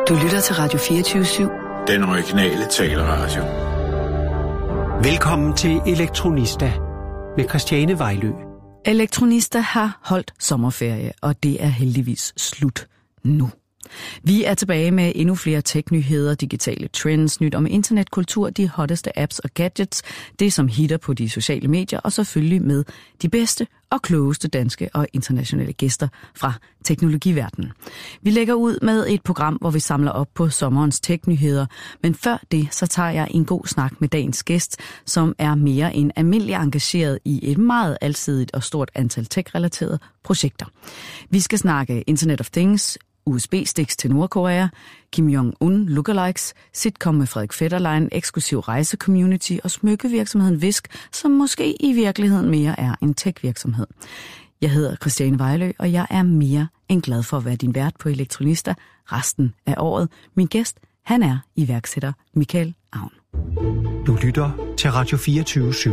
Du lytter til Radio 24/7. Den originale taleradio. Velkommen til Elektronista med Christiane Vejlø. Elektronista har holdt sommerferie, og det er heldigvis slut nu. Vi er tilbage med endnu flere tech-nyheder, digitale trends, nyt om internetkultur, de hotteste apps og gadgets, det som hitter på de sociale medier, og selvfølgelig med de bedste og klogeste danske og internationale gæster fra teknologiverdenen. Vi lægger ud med et program, hvor vi samler op på sommerens tech-nyheder, men før det, så tager jeg en god snak med dagens gæst, som er mere end almindelig engageret i et meget alsidigt og stort antal tech-relaterede projekter. Vi skal snakke Internet of Things, USB-sticks til Nordkorea, Kim Jong-un lookalikes, sitcom med Frederik Fetterlein, eksklusiv rejse-community og smykkevirksomheden Visk, som måske i virkeligheden mere er en tech-virksomhed. Jeg hedder Christiane Vejlø, og jeg er mere end glad for at være din vært på Elektronista resten af året. Min gæst, han er iværksætter Michael Aun. Du lytter til Radio 24/7.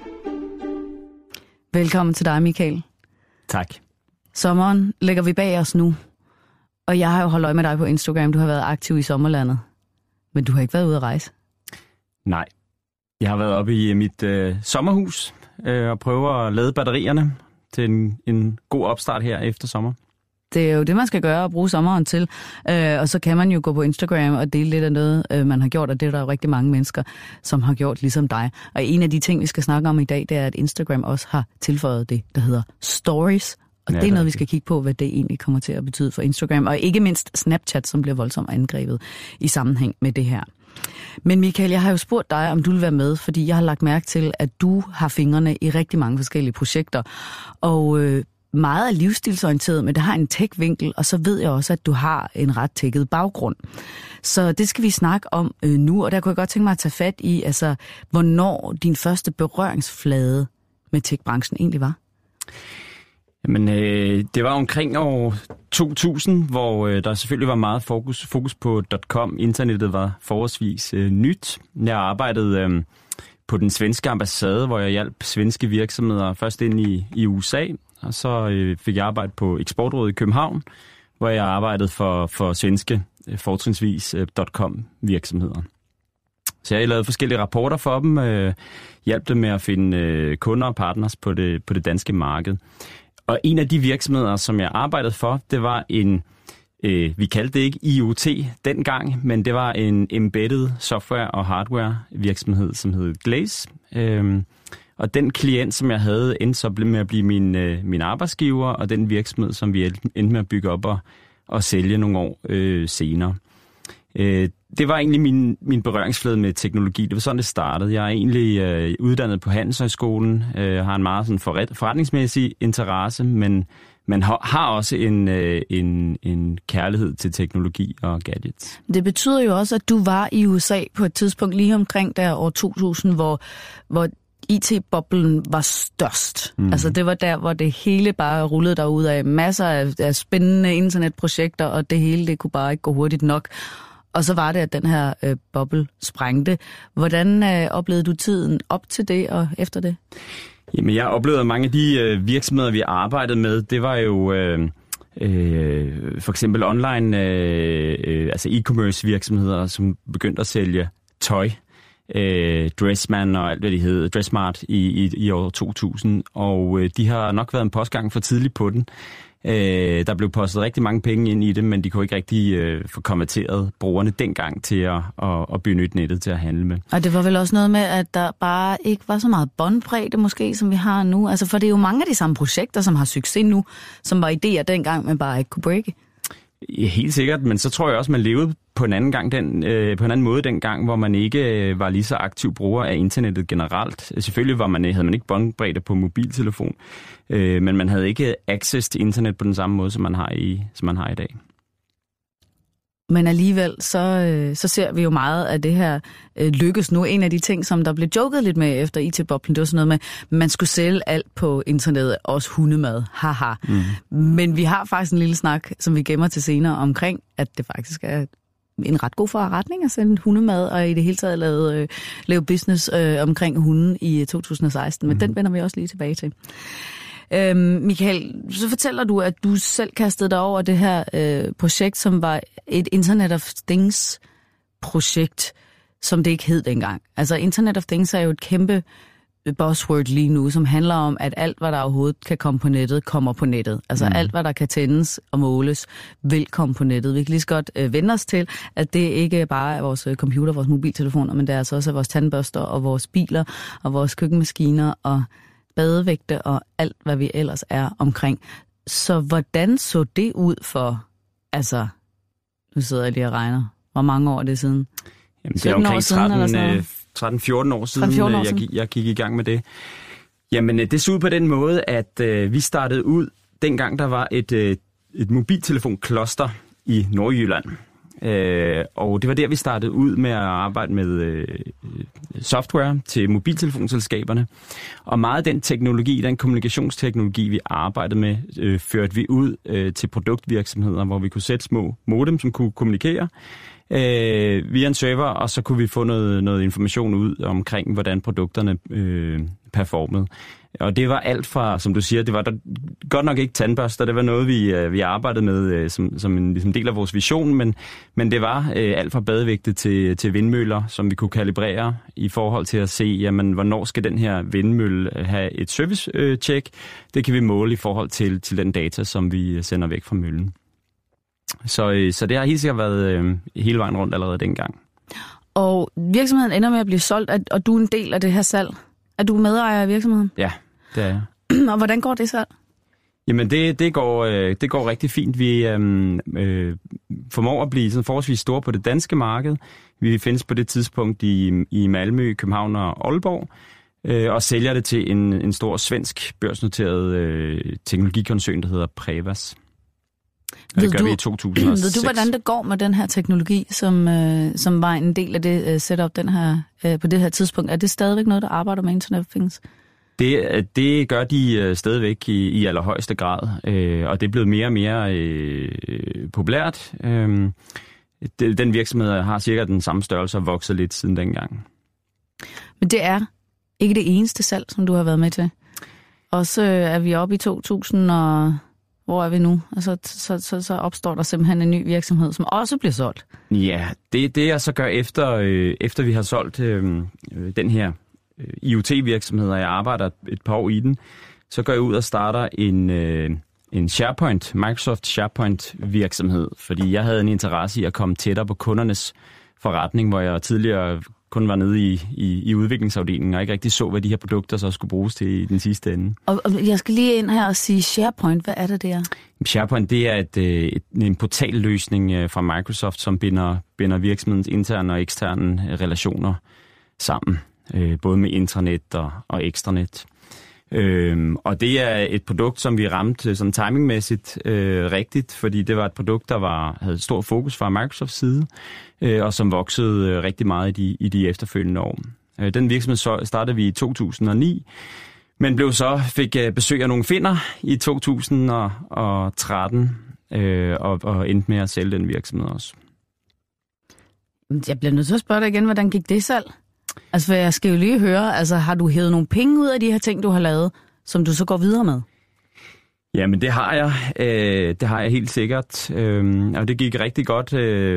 Velkommen til dig, Michael. Tak. Sommeren lægger vi bag os nu. Og jeg har jo holdt øje med dig på Instagram. Du har været aktiv i sommerlandet. Men du har ikke været ude at rejse? Nej. Jeg har været oppe i mit sommerhus og prøver at lade batterierne til en god opstart her efter sommer. Det er jo det, man skal gøre og bruge sommeren til. Og så kan man jo gå på Instagram og dele lidt af noget, man har gjort. Og det er der jo rigtig mange mennesker, som har gjort ligesom dig. Og en af de ting, vi skal snakke om i dag, det er, at Instagram også har tilføjet det, der hedder Stories. Og ja, det er noget, vi skal kigge på, hvad det egentlig kommer til at betyde for Instagram. Og ikke mindst Snapchat, som bliver voldsomt angrebet i sammenhæng med det her. Men Michael, jeg har jo spurgt dig, om du vil være med, fordi jeg har lagt mærke til, at du har fingrene i rigtig mange forskellige projekter. Og meget er livsstilsorienteret, men det har en tech-vinkel, og så ved jeg også, at du har en ret tækket baggrund. Så det skal vi snakke om nu, og der kunne jeg godt tænke mig at tage fat i, altså, hvornår din første berøringsflade med tech-branchen egentlig var. Jamen, det var omkring år 2000, hvor der selvfølgelig var meget fokus på .com. Internettet var forholdsvis nyt. Jeg arbejdede på den svenske ambassade, hvor jeg hjalp svenske virksomheder først ind i USA, og så fik jeg arbejde på Eksportrådet i København, hvor jeg arbejdede for svenske, fortrinsvis .com-virksomheder. Så jeg lavede forskellige rapporter for dem, hjalp dem med at finde kunder og partners på det danske marked. Og en af de virksomheder, som jeg arbejdede for, det var vi kaldte det ikke IoT dengang, men det var en embedded software- og hardware-virksomhed, som hed Glaze. Og den klient, som jeg havde, endte så med at blive min arbejdsgiver, og den virksomhed, som vi endte med at bygge op og sælge nogle år senere. Det var egentlig min berøringsflade med teknologi. Det var sådan, det startede. Jeg er egentlig uddannet på Handelshøjskolen. Jeg har en meget sådan forretningsmæssig interesse, men man har også en kærlighed til teknologi og gadgets. Det betyder jo også, at du var i USA på et tidspunkt lige omkring der år 2000, hvor IT-boblen var størst. Altså det var der, hvor det hele bare rullede derud af masser af spændende internetprojekter, og det hele det kunne bare ikke gå hurtigt nok. Og så var det, at den her boble sprængte. Hvordan oplevede du tiden op til det og efter det? Jamen, jeg oplevede, at mange af de virksomheder, vi arbejdede med, det var jo for eksempel online, altså e-commerce virksomheder, som begyndte at sælge tøj. Dressman og alt hvad de hed, Dressmart i år 2000, og de har nok været en postgang for tidligt på den. Der blev postet rigtig mange penge ind i det, men de kunne ikke rigtig få konverteret brugerne dengang til at benytte nettet til at handle med. Og det var vel også noget med, at der bare ikke var så meget båndbredde måske, som vi har nu. Altså, for det er jo mange af de samme projekter, som har succes nu, som var idéer dengang, men bare ikke kunne breake. Helt sikkert, men så tror jeg også, man levede på en anden måde dengang, hvor man ikke var lige så aktiv bruger af internettet generelt. Selvfølgelig havde man ikke båndbredde på mobiltelefon, men man havde ikke access til internet på den samme måde, som man har i dag. Men alligevel, så ser vi jo meget af det her lykkes nu. En af de ting, som der blev joket lidt med efter IT-boblen, det var sådan noget med, at man skulle sælge alt på internettet, også hundemad. Haha. Men vi har faktisk en lille snak, som vi gemmer til senere, omkring, at det faktisk er en ret god forretning at sende hundemad, og i det hele taget lave business omkring hunden i 2016. Men den vender vi også lige tilbage til. Michael, så fortæller du, at du selv kastede dig over det her projekt, som var et Internet of Things projekt, som det ikke hed dengang. Altså Internet of Things er jo et kæmpe buzzword lige nu, som handler om, at alt, hvad der overhovedet kan komme på nettet, kommer på nettet. Altså alt, hvad der kan tændes og måles, vil komme på nettet. Vi kan lige så godt vende os til, at det ikke bare er vores computer, vores mobiltelefoner, men det er altså også vores tandbørster og vores biler og vores køkkenmaskiner og badevægte og alt, hvad vi ellers er omkring. Så hvordan så det ud for, altså, nu sidder jeg lige og regner, hvor mange år er det siden? Jamen, det er omkring 13-14 år siden, jeg gik i gang med det. Jamen, det så ud på den måde, at vi startede ud, dengang der var et mobiltelefonkloster i Nordjylland. Og det var der, vi startede ud med at arbejde med software til mobiltelefonselskaberne. Og meget af den teknologi, den kommunikationsteknologi, vi arbejdede med, førte vi ud til produktvirksomheder, hvor vi kunne sætte små modem, som kunne kommunikere via en server, og så kunne vi få noget information ud omkring, hvordan produkterne performede. Og det var alt fra, som du siger, det var der godt nok ikke tandbørster, det var noget, vi arbejdede med som en ligesom del af vores vision, men det var alt fra badevægte til vindmøller, som vi kunne kalibrere i forhold til at se, jamen, hvornår skal den her vindmølle have et service-check. Det kan vi måle i forhold til den data, som vi sender væk fra møllen. Så det har helt sikkert været hele vejen rundt allerede dengang. Og virksomheden ender med at blive solgt, og du er en del af det her salg. Er du medejer af virksomheden? Ja, det er jeg. Og hvordan går det salg? Jamen, det går rigtig fint. Vi formår at blive sådan forholdsvis store på det danske marked. Vi findes på det tidspunkt i Malmø, København og Aalborg, og sælger det til en stor svensk børsnoteret teknologikoncern, der hedder Prevas. Det gør vi i 2006. Ved du, hvordan det går med den her teknologi, som var en del af det setup på det her tidspunkt? Er det stadigvæk noget, der arbejder med Internet of Things? Det gør de stadigvæk i allerhøjeste grad, og det er blevet mere og mere populært. Den virksomhed har cirka den samme størrelse og vokset lidt siden dengang. Men det er ikke det eneste salg, som du har været med til. Og så er vi oppe i 2000 og... Hvor er vi nu? Altså, så opstår der simpelthen en ny virksomhed, som også bliver solgt. Ja, det jeg så gør efter vi har solgt den her IoT-virksomhed, og jeg arbejder et par år i den, så går jeg ud og starter en SharePoint, Microsoft SharePoint-virksomhed, fordi jeg havde en interesse i at komme tættere på kundernes forretning, hvor jeg tidligere kun var nede i udviklingsafdelingen, og ikke rigtig så, hvad de her produkter så skulle bruges til i den sidste ende. Og jeg skal lige ind her og sige SharePoint. Hvad er det der? SharePoint, det er en portalløsning fra Microsoft, som binder virksomhedens interne og eksterne relationer sammen, både med intranet og ekstranet. Og det er et produkt, som vi ramte sådan timingmæssigt rigtigt, fordi det var et produkt, der havde stor fokus fra Microsofts side, og som voksede rigtig meget i de efterfølgende år. Den virksomhed startede vi i 2009, men fik besøg af nogle finner i 2013, og endte med at sælge den virksomhed også. Jeg bliver nødt til at spørge dig igen, hvordan gik det salg? Altså, for jeg skal jo lige høre, altså, har du hævet nogle penge ud af de her ting, du har lavet, som du så går videre med? Jamen, det har jeg. Det har jeg helt sikkert. Og det gik rigtig godt,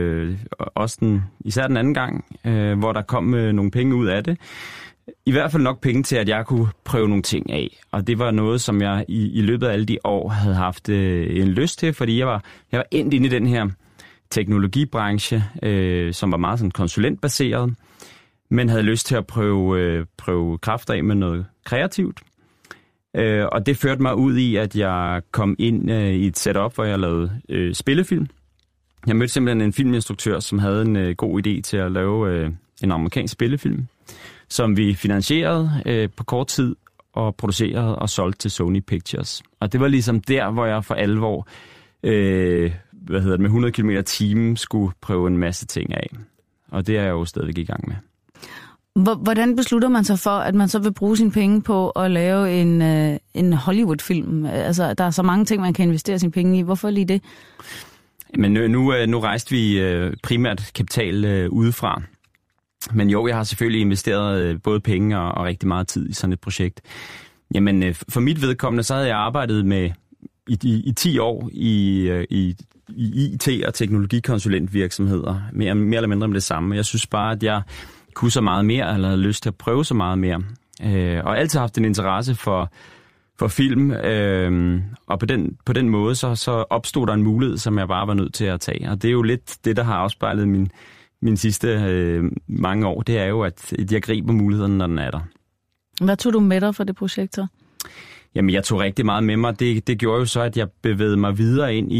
også især den anden gang, hvor der kom nogle penge ud af det. I hvert fald nok penge til, at jeg kunne prøve nogle ting af. Og det var noget, som jeg i løbet af alle de år havde haft en lyst til, fordi jeg var endt inde i den her teknologibranche, som var meget sådan konsulentbaseret, men havde lyst til at prøve kræfter af med noget kreativt. Og det førte mig ud i, at jeg kom ind i et setup, hvor jeg lavede spillefilm. Jeg mødte simpelthen en filminstruktør, som havde en god idé til at lave en amerikansk spillefilm, som vi finansierede på kort tid og producerede og solgte til Sony Pictures. Og det var ligesom der, hvor jeg for alvor med 100 km/t skulle prøve en masse ting af. Og det er jeg jo stadig i gang med. Hvordan beslutter man sig for, at man så vil bruge sine penge på at lave en Hollywood-film? Altså, der er så mange ting, man kan investere sine penge i. Hvorfor lige det? Men nu rejste vi primært kapital udefra. Men jo, jeg har selvfølgelig investeret både penge og rigtig meget tid i sådan et projekt. Jamen, for mit vedkommende, så havde jeg arbejdet med i 10 år i IT- og teknologikonsulentvirksomheder, mere eller mindre med det samme. Jeg synes bare, at jeg kunne så meget mere, eller havde lyst til at prøve så meget mere. Og altid haft en interesse for film, og på den måde, så opstod der en mulighed, som jeg bare var nødt til at tage. Og det er jo lidt det, der har afspejlet min sidste mange år. Det er jo, at jeg griber muligheden, når den er der. Hvad tog du med dig for det projekt så? Jamen, jeg tog rigtig meget med mig. Det gjorde jo så, at jeg bevægede mig videre ind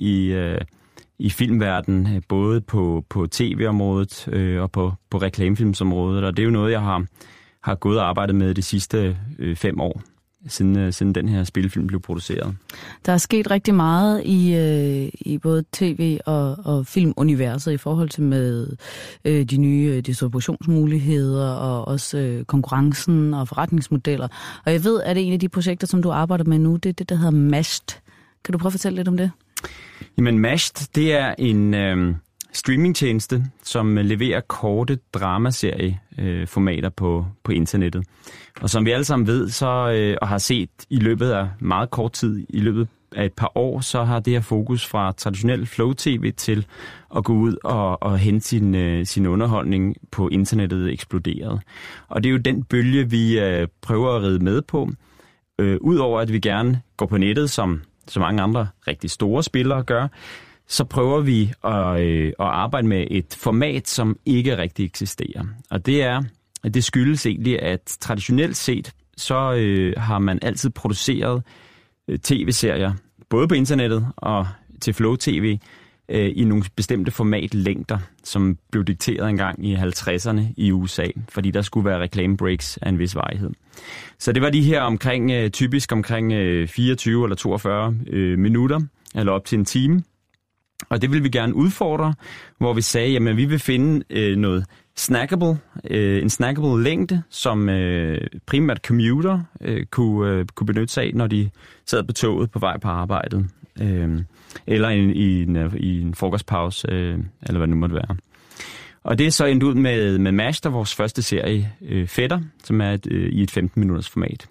i filmverdenen, både på tv-området og på reklamefilmsområdet. Og det er jo noget, jeg har gået og arbejdet med de sidste 5 år, siden den her spillefilm blev produceret. Der er sket rigtig meget i både tv- og filmuniverset i forhold til med de nye distributionsmuligheder og også konkurrencen og forretningsmodeller. Og jeg ved, at det er en af de projekter, som du arbejder med nu, det er det, der hedder Mashed. Kan du prøve at fortælle lidt om det? Jamen Mashed, det er en streamingtjeneste, som leverer korte dramaserieformater på internettet. Og som vi alle sammen ved, og har set i løbet af meget kort tid, i løbet af et par år, så har det her fokus fra traditionel flow-tv til at gå ud og hente sin underholdning på internettet eksploderet. Og det er jo den bølge, vi prøver at ride med på. Udover at vi gerne går på nettet, som så mange andre rigtig store spillere gør, så prøver vi at arbejde med et format, som ikke rigtig eksisterer. Og det skyldes egentlig, at traditionelt set, så har man altid produceret tv-serier, både på internettet og til Flow TV, i nogle bestemte formatlængder, som blev dikteret engang i 50'erne i USA, fordi der skulle være reklamebreaks af en vis varighed. Så det var de her typisk omkring 24 eller 42 minutter, eller op til en time. Og det vil vi gerne udfordre, hvor vi sagde, jamen vi vil finde noget snackable, en snackable længde, som primært commuter kunne benytte sig af, når de sad på toget på vej på arbejdet, eller i en frokostpause, eller hvad det nu måtte være. Og det er så endt ud med Mashed, vores første serie, Fætter, som er i et 15-minutters format.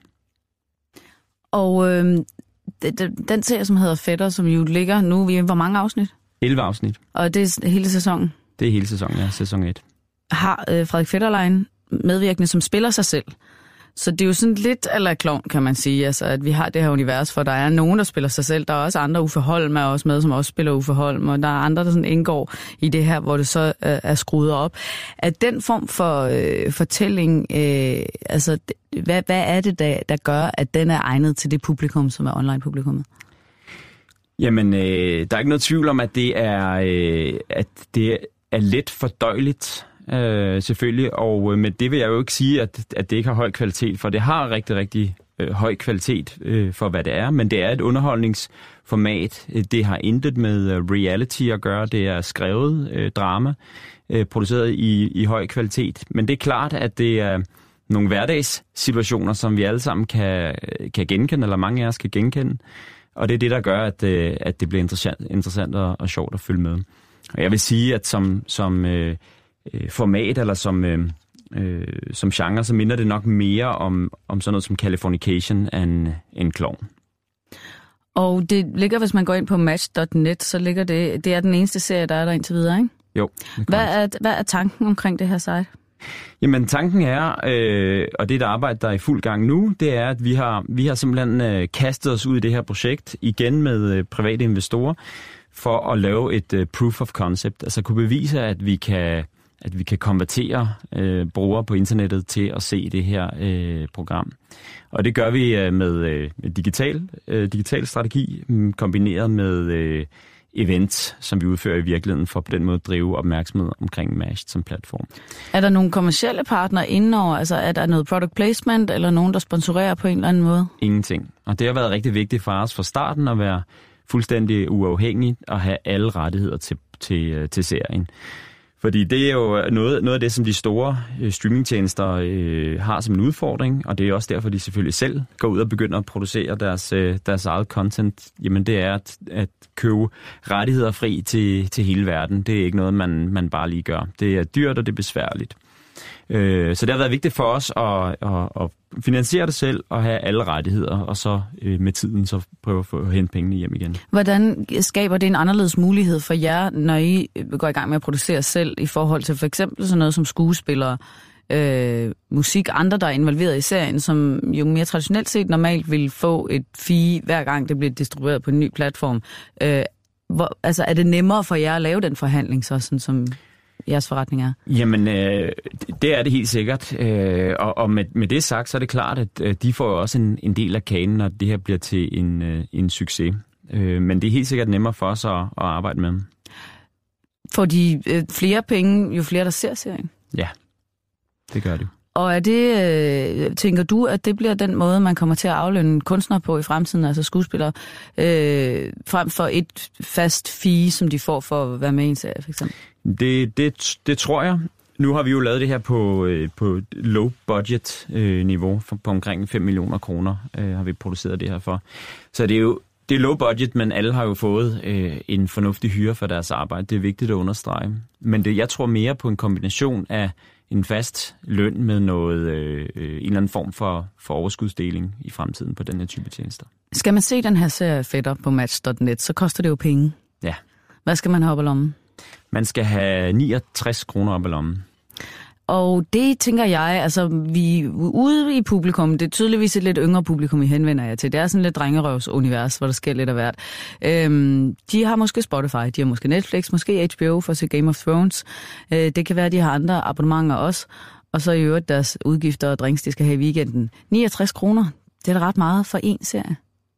Og den serie, som hedder Fætter, som jo ligger nu, hvor mange afsnit? 11 afsnit. Og det er hele sæsonen? Det er hele sæsonen, ja. Sæson 1. Har Frederik Fetterlein medvirkende, som spiller sig selv. Så det er jo sådan lidt eller klovn, kan man sige, altså, at vi har det her univers, for der er nogen, der spiller sig selv. Der er også andre, Uffe Holm er også med, som også spiller Uffe Holm, og der er andre, der sådan indgår i det her, hvor det så er skruet op. At den form for fortælling, altså, hvad er det, der gør, at den er egnet til det publikum, som er online-publikummet? Jamen, der er ikke noget tvivl om, at det er let fordøjeligt, selvfølgelig, og med det vil jeg jo ikke sige, at det ikke har høj kvalitet, for det har rigtig, rigtig høj kvalitet for, hvad det er, men det er et underholdningsformat. Det har intet med reality at gøre, det er skrevet drama, produceret i høj kvalitet, men det er klart, at det er nogle hverdagssituationer, som vi alle sammen kan genkende, eller mange af os kan genkende, og det er det, der gør, at det bliver interessant og sjovt at følge med. Og jeg vil sige, at som format eller som genre, så minder det nok mere om sådan noget som Californication end klovn. Og det ligger, hvis man går ind på match.net, så ligger det er den eneste serie, der er der indtil videre, ikke? Jo. Hvad er tanken omkring det her site? Jamen tanken er, og det er et arbejde, der er i fuld gang nu, det er, at vi har simpelthen kastet os ud i det her projekt igen med private investorer for at lave et proof of concept, altså kunne bevise, at vi kan konvertere brugere på internettet til at se det her program. Og det gør vi med digital strategi, kombineret med events, som vi udfører i virkeligheden, for på den måde at drive opmærksomhed omkring Mashed som platform. Er der nogle kommercielle partnere indenover? Altså er der noget product placement, eller nogen, der sponsorerer på en eller anden måde? Ingenting. Og det har været rigtig vigtigt for os fra starten at være fuldstændig uafhængig og have alle rettigheder til serien. Fordi det er jo noget af det, som de store streamingtjenester har som en udfordring, og det er også derfor, de selvfølgelig selv går ud og begynder at producere deres eget content. Jamen det er at købe rettigheder fri til hele verden. Det er ikke noget, man bare lige gør. Det er dyrt, og det er besværligt. Så det har været vigtigt for os at finansiere det selv og have alle rettigheder, og så med tiden så prøve at få hente pengene hjem igen. Hvordan skaber det en anderledes mulighed for jer, når I går i gang med at producere selv, i forhold til for eksempel sådan noget som skuespillere, musik, andre, der er involveret i serien, som jo mere traditionelt set normalt vil få et fee, hver gang det bliver distribueret på en ny platform. Altså, er det nemmere for jer at lave den forhandling, så sådan som jeres forretning er? Jamen, det er det helt sikkert. Og med det sagt, så er det klart, at de får jo også en del af kagen, når det her bliver til en succes. Men det er helt sikkert nemmere for os at arbejde med. Får de flere penge, jo flere der ser serien? Ja, det gør det. Og er det, tænker du, at det bliver den måde, man kommer til at aflønne kunstnere på i fremtiden, altså skuespillere, frem for et fast fee, som de får for at være med i en serie, for eksempel? Det tror jeg. Nu har vi jo lavet det her på low budget niveau, på omkring 5 millioner kroner har vi produceret det her for. Så det er low budget, men alle har jo fået en fornuftig hyre for deres arbejde. Det er vigtigt at understrege. Men jeg tror mere på en kombination af en fast løn med noget, en eller anden form for overskudsdeling i fremtiden på den her type tjenester. Skal man se den her serie Fætter på Match.net, så koster det jo penge. Ja. Hvad skal man have op ad lommen? Man skal have 69 kroner op ad lommen. Og det tænker jeg, altså vi ude i publikum, det er tydeligvis et lidt yngre publikum, I henvender jer til. Det er sådan lidt drengerøvsunivers, hvor der sker lidt af hvert. De har måske Spotify, de har måske Netflix, måske HBO for at se Game of Thrones. Det kan være, de har andre abonnementer også. Og så i øvrigt deres udgifter og drinks, de skal have i weekenden. 69 kroner, det er da ret meget for én serie.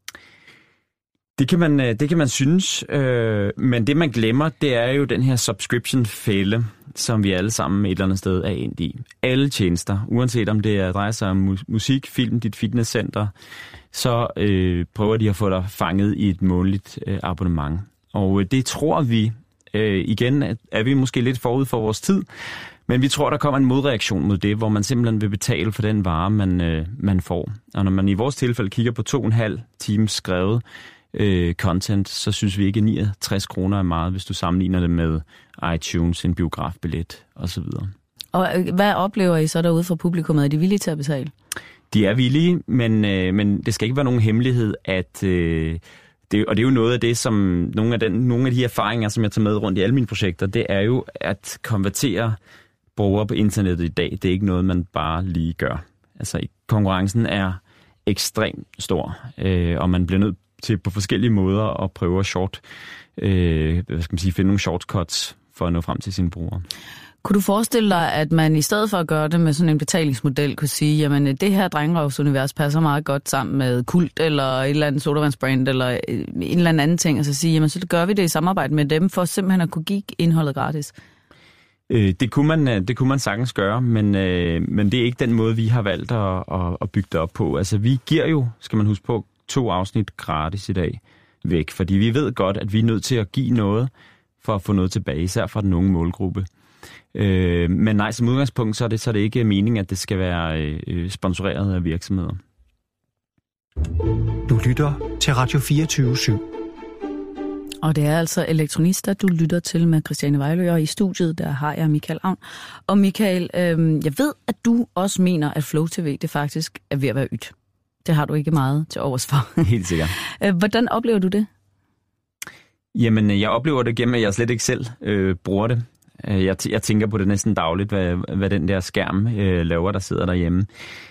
Det kan man synes, men det man glemmer, det er jo den her subscription-fælde, som vi alle sammen et eller andet sted er endt i. Alle tjenester, uanset om det drejer sig om musik, film, dit fitnesscenter, så prøver de at få dig fanget i et månedligt abonnement. Og det tror vi, igen er vi måske lidt forud for vores tid, men vi tror, der kommer en modreaktion mod det, hvor man simpelthen vil betale for den vare, man får. Og når man i vores tilfælde kigger på 2,5 times skrevet content, så synes vi ikke, at 69 kroner er meget, hvis du sammenligner det med iTunes, en biografbillet osv. Og hvad oplever I så derude fra publikummet? Er de villige til at betale? De er villige, men det skal ikke være nogen hemmelighed, at og det er jo noget af det, som nogle af de erfaringer, som jeg tager med rundt i alle mine projekter, det er jo at konvertere brugere på internettet i dag. Det er ikke noget, man bare lige gør. Altså, konkurrencen er ekstremt stor, og man bliver nødt til på forskellige måder at prøve at finde nogle shortcuts for at nå frem til sine brugere. Kunne du forestille dig, at man i stedet for at gøre det med sådan en betalingsmodel, kunne sige, jamen det her drengerøvsunivers passer meget godt sammen med Kult, eller et eller andet sodavandsbrand, eller en eller anden ting, og så sige, jamen så gør vi det i samarbejde med dem, for simpelthen at kunne give indholdet gratis? Det kunne man sagtens gøre, men det er ikke den måde, vi har valgt at bygge det op på. Altså vi giver jo, skal man huske på, 2 afsnit gratis i dag væk, fordi vi ved godt, at vi er nødt til at give noget for at få noget tilbage, især fra den unge målgruppe. Men nej, som udgangspunkt, så er det ikke meningen, at det skal være sponsoreret af virksomheder. Du lytter til Radio 24/7. Og det er altså Elektronista, du lytter til med Christiane Vejlø, og i studiet, der har jeg Michael Avn. Og Michael, jeg ved, at du også mener, at Flow TV, det faktisk er ved at være ydt. Det har du ikke meget til overs for. Helt sikkert. Hvordan oplever du det? Jamen, jeg oplever det gennem, at jeg slet ikke selv bruger det. Jeg tænker på det næsten dagligt, hvad den der skærm laver, der sidder derhjemme.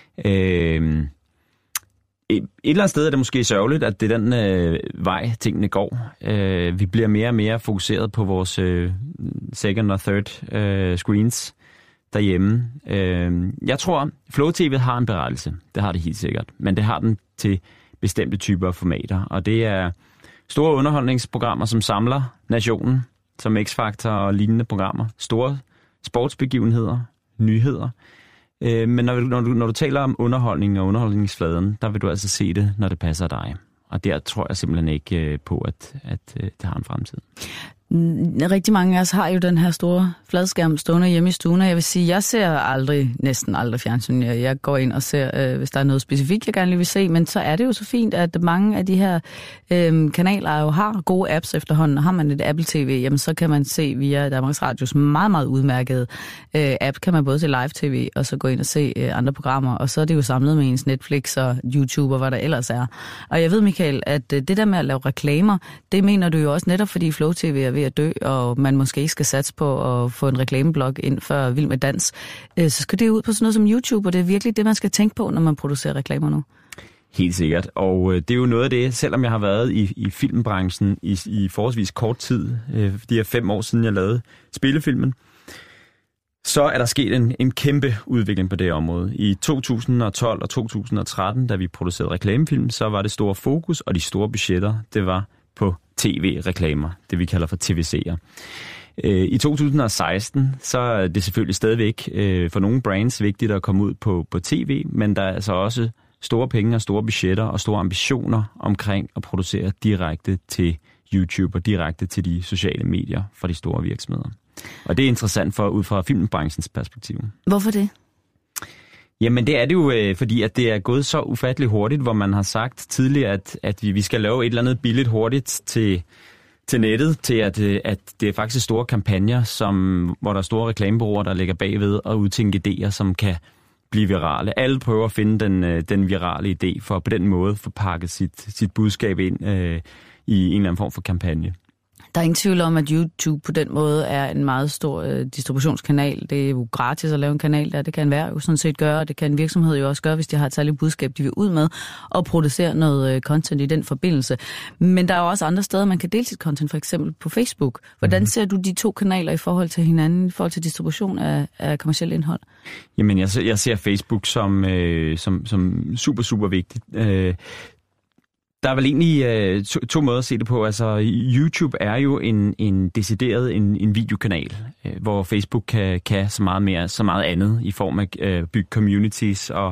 Et eller andet sted er det måske sørgeligt, at det er den vej, tingene går. Vi bliver mere og mere fokuseret på vores second og third screens derhjemme. Jeg tror, Flow TV har en berettelse. Det har det helt sikkert. Men det har den til bestemte typer formater. Og det er store underholdningsprogrammer, som samler nationen, som X-Factor og lignende programmer. Store sportsbegivenheder, nyheder. Men når du taler om underholdning og underholdningsfladen, der vil du altså se det, når det passer dig. Og der tror jeg simpelthen ikke på, at det har en fremtid. Rigtig mange af os har jo den her store fladskærm stående hjemme i stuen, og jeg vil sige, jeg ser næsten aldrig fjernsyn. Jeg går ind og ser, hvis der er noget specifikt, jeg gerne lige vil se, men så er det jo så fint, at mange af de her kanaler jo har gode apps efterhånden. Har man et Apple TV, jamen så kan man se via Danmarks Radios meget, meget udmærkede app, kan man både se live-tv og så gå ind og se andre programmer, og så er det jo samlet med ens Netflix og YouTube og hvad der ellers er. Og jeg ved, Michael, at det der med at lave reklamer, det mener du jo også netop, fordi Flow TV er ved at dø, og man måske ikke skal satse på at få en reklameblog ind for Vild med Dans, så skal det ud på sådan noget som YouTube, og det er virkelig det, man skal tænke på, når man producerer reklamer nu. Helt sikkert, og det er jo noget af det, selvom jeg har været i filmbranchen i forholdsvis kort tid, de her 5 år siden jeg lavede spillefilmen, så er der sket en kæmpe udvikling på det område. I 2012 og 2013, da vi producerede reklamefilm, så var det store fokus, og de store budgetter, det var på tv-reklamer, det vi kalder for TVC'er. I 2016, så er det selvfølgelig stadigvæk for nogle brands vigtigt at komme ud på tv, men der er altså også store penge og store budgetter og store ambitioner omkring at producere direkte til YouTube og direkte til de sociale medier for de store virksomheder. Og det er interessant ud fra filmbranchens perspektiv. Hvorfor det? Jamen det er det jo, fordi at det er gået så ufatteligt hurtigt, hvor man har sagt tidligere, at vi skal lave et eller andet billigt hurtigt til nettet, til at det er faktisk store kampagner, hvor der er store reklamebureauer, der ligger bagved og udtænke idéer, som kan blive virale. Alle prøver at finde den virale idé for på den måde få pakket sit budskab ind i en eller anden form for kampagne. Der er ingen tvivl om, at YouTube på den måde er en meget stor distributionskanal. Det er jo gratis at lave en kanal der. Det kan enhver jo sådan set gøre, og det kan en virksomhed jo også gøre, hvis de har et særligt budskab, de vil ud med, og producere noget content i den forbindelse. Men der er jo også andre steder, man kan dele sit content, for eksempel på Facebook. Hvordan ser du de to kanaler i forhold til hinanden, i forhold til distribution af kommercielt indhold? Jamen, jeg ser Facebook som super, super vigtigt. Der er vel egentlig to måder at se det på. Altså, YouTube er jo en decideret en videokanal, hvor Facebook kan så meget mere, så meget andet i form af bygge communities og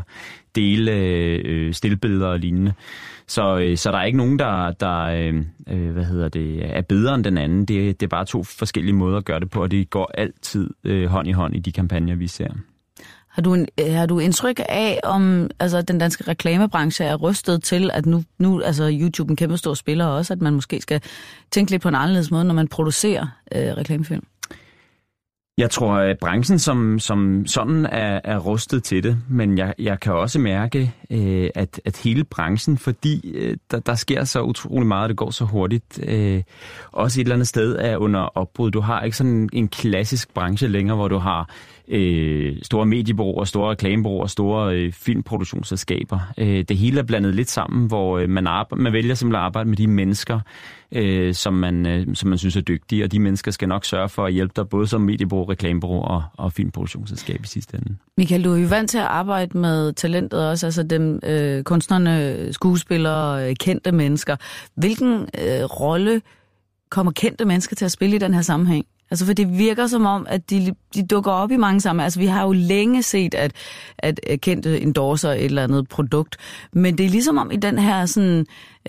dele stillbilleder og lignende. Så der er ikke nogen, der er bedre end den anden. Det er bare 2 forskellige måder at gøre det på, og det går altid hånd i hånd i de kampagner, vi ser. Har du indtryk af, om den danske reklamebranche er rystet til, at nu YouTube en kæmpe stor spiller også, at man måske skal tænke lidt på en anderledes måde, når man producerer reklamefilm? Jeg tror, at branchen som sådan er rustet til det, men jeg kan også mærke, at hele branchen, fordi der sker så utrolig meget, det går så hurtigt, også et eller andet sted er under opbrud. Du har ikke sådan en klassisk branche længere, hvor du har store mediebureauer, store reklamebureauer, store filmproduktionsselskaber. Det hele er blandet lidt sammen, hvor man vælger simpelthen at arbejde med de mennesker, som man synes er dygtige, og de mennesker skal nok sørge for at hjælpe dig, både som mediebureau, reklamebureau og filmproduktionsselskab i sidste ende. Michael, du er jo vant til at arbejde med talentet også, altså dem kunstnerne, skuespillere, kendte mennesker. Hvilken rolle kommer kendte mennesker til at spille i den her sammenhæng? Altså, for det virker som om, at de dukker op i mange sammenhænge. Altså, vi har jo længe set, at kendte endorser et eller andet produkt. Men det er ligesom om i den her sådan,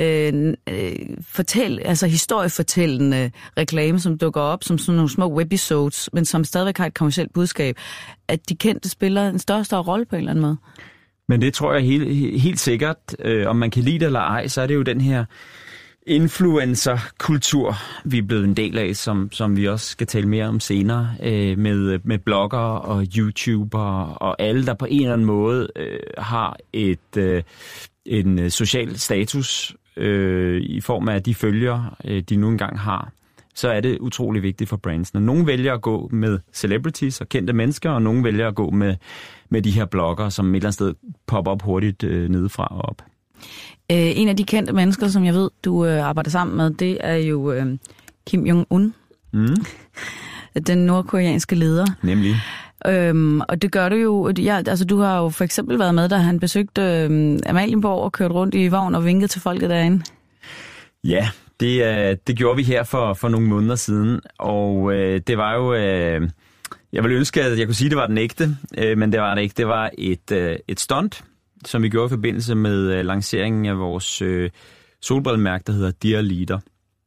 historiefortællende reklame, som dukker op som sådan nogle små webisodes, men som stadigvæk har et kommercielt budskab, at de kendte spiller en større og større rolle på en eller anden måde. Men det tror jeg helt sikkert. Om man kan lide det eller ej, så er det jo den her influencer-kultur, vi er blevet en del af, som vi også skal tale mere om senere, med bloggere og YouTubere og alle, der på en eller anden måde har en social status i form af de følgere, de nu engang har. Så er det utrolig vigtigt for brandsene. Nogle vælger at gå med celebrities og kendte mennesker, og nogle vælger at gå med de her bloggere, som et eller andet sted popper op hurtigt nedefra og op. En af de kendte mennesker, som jeg ved, du arbejder sammen med, det er jo Kim Jong-un. Den nordkoreanske leder. Nemlig. Og det gør du jo, du har jo for eksempel været med, da han besøgte Amalienborg og kørt rundt i vogn og vinkede til folket derinde. Ja, det gjorde vi her for nogle måneder siden, og det var jo, jeg ville ønske, at jeg kunne sige, at det var den ægte, men det var det ikke. Det var et stunt, som vi gjorde i forbindelse med lanceringen af vores solbrillemærke, der hedder Dear Leader.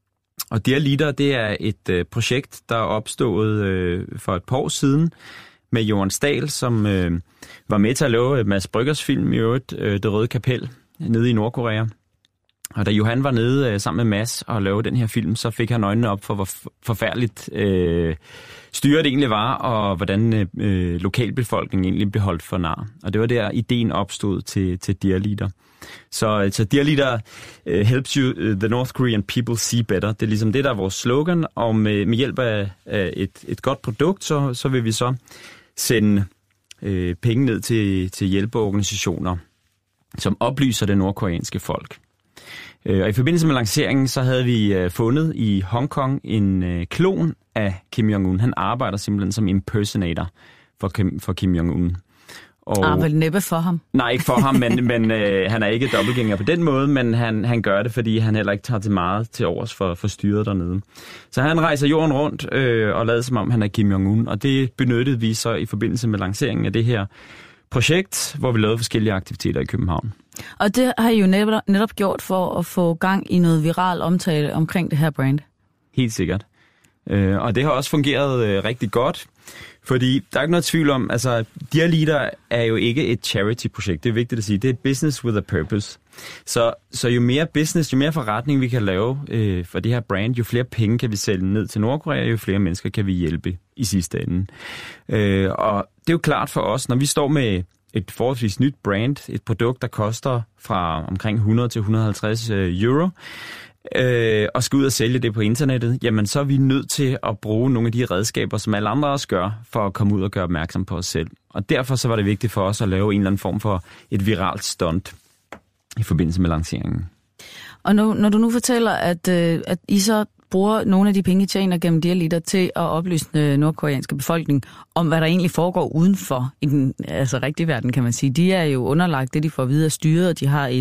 Og Dear Leader, det er et projekt, der er opstået for et par år siden med Johan Stahl, som var med til at lave Mads Bryggers film i øvrigt, Det Røde Kapel, nede i Nordkorea. Og da Johan var nede sammen med Mads og lavede den her film, så fik han øjnene op for, hvor forfærdeligt styret det egentlig var, og hvordan lokalbefolkningen egentlig blev holdt for nar. Og det var der, ideen opstod til Dear Leader. Så Dear Leader helps you, the North Korean people see better. Det er ligesom det, der er vores slogan, og med hjælp af et godt produkt, så vil vi så sende penge ned til hjælpeorganisationer, som oplyser det nordkoreanske folk. Og i forbindelse med lanceringen, så havde vi fundet i Hongkong en klon af Kim Jong-un. Han arbejder simpelthen som impersonator for Kim Jong-un. Vel næppe for ham. Nej, ikke for ham, men han er ikke dobbeltgænger på den måde, men han gør det, fordi han heller ikke tager til meget til overs for styret dernede. Så han rejser jorden rundt og lader som om, han er Kim Jong-un, og det benyttede vi så i forbindelse med lanceringen af det her projekt, hvor vi lavede forskellige aktiviteter i København. Og det har I jo netop gjort for at få gang i noget viral omtale omkring det her brand. Helt sikkert. Og det har også fungeret rigtig godt, fordi der er ikke noget tvivl om, altså Dear Leader er jo ikke et charity-projekt, det er vigtigt at sige, det er business with a purpose. Så jo mere business, jo mere forretning vi kan lave for det her brand, jo flere penge kan vi sælge ned til Nordkorea, jo flere mennesker kan vi hjælpe i sidste ende. Og det er jo klart for os, når vi står med et forholdsvis nyt brand, et produkt, der koster fra omkring 100 til 150 euro, og skal ud og sælge det på internettet, jamen så er vi nødt til at bruge nogle af de redskaber, som alle andre også gør, for at komme ud og gøre opmærksom på os selv. Og derfor så var det vigtigt for os at lave en eller anden form for et viralt stunt i forbindelse med lanceringen. Og når du nu fortæller, at I så bruger nogle af de penge, I tjener gennem Dear Leader til at oplyse den nordkoreanske befolkning om, hvad der egentlig foregår udenfor i den rigtige verden, kan man sige. De er jo underlagt det, de får videre styret, og de har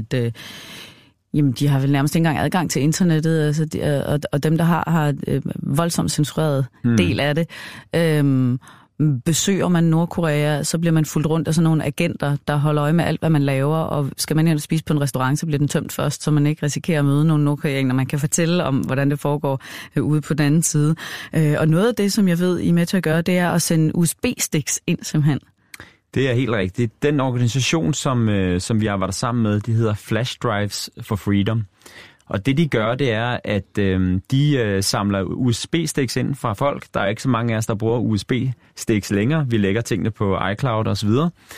de har vel nærmest ikke engang adgang til internettet, altså og dem, der har voldsomt censureret del af det. Besøger man Nordkorea, så bliver man fulgt rundt af sådan nogle agenter, der holder øje med alt, hvad man laver, og skal man ind og spise på en restaurant, så bliver den tømt først, så man ikke risikerer at møde nogle nordkoreaner, man kan fortælle om, hvordan det foregår ude på den anden side. Og noget af det, som jeg ved, I er med til at gøre, det er at sende USB-sticks ind simpelthen. Det er helt rigtigt. Den organisation, som vi arbejder sammen med, de hedder Flash Drives for Freedom. Og det de gør, det er, at de samler USB-sticks ind fra folk. Der er ikke så mange af os, der bruger USB-sticks længere. Vi lægger tingene på iCloud osv.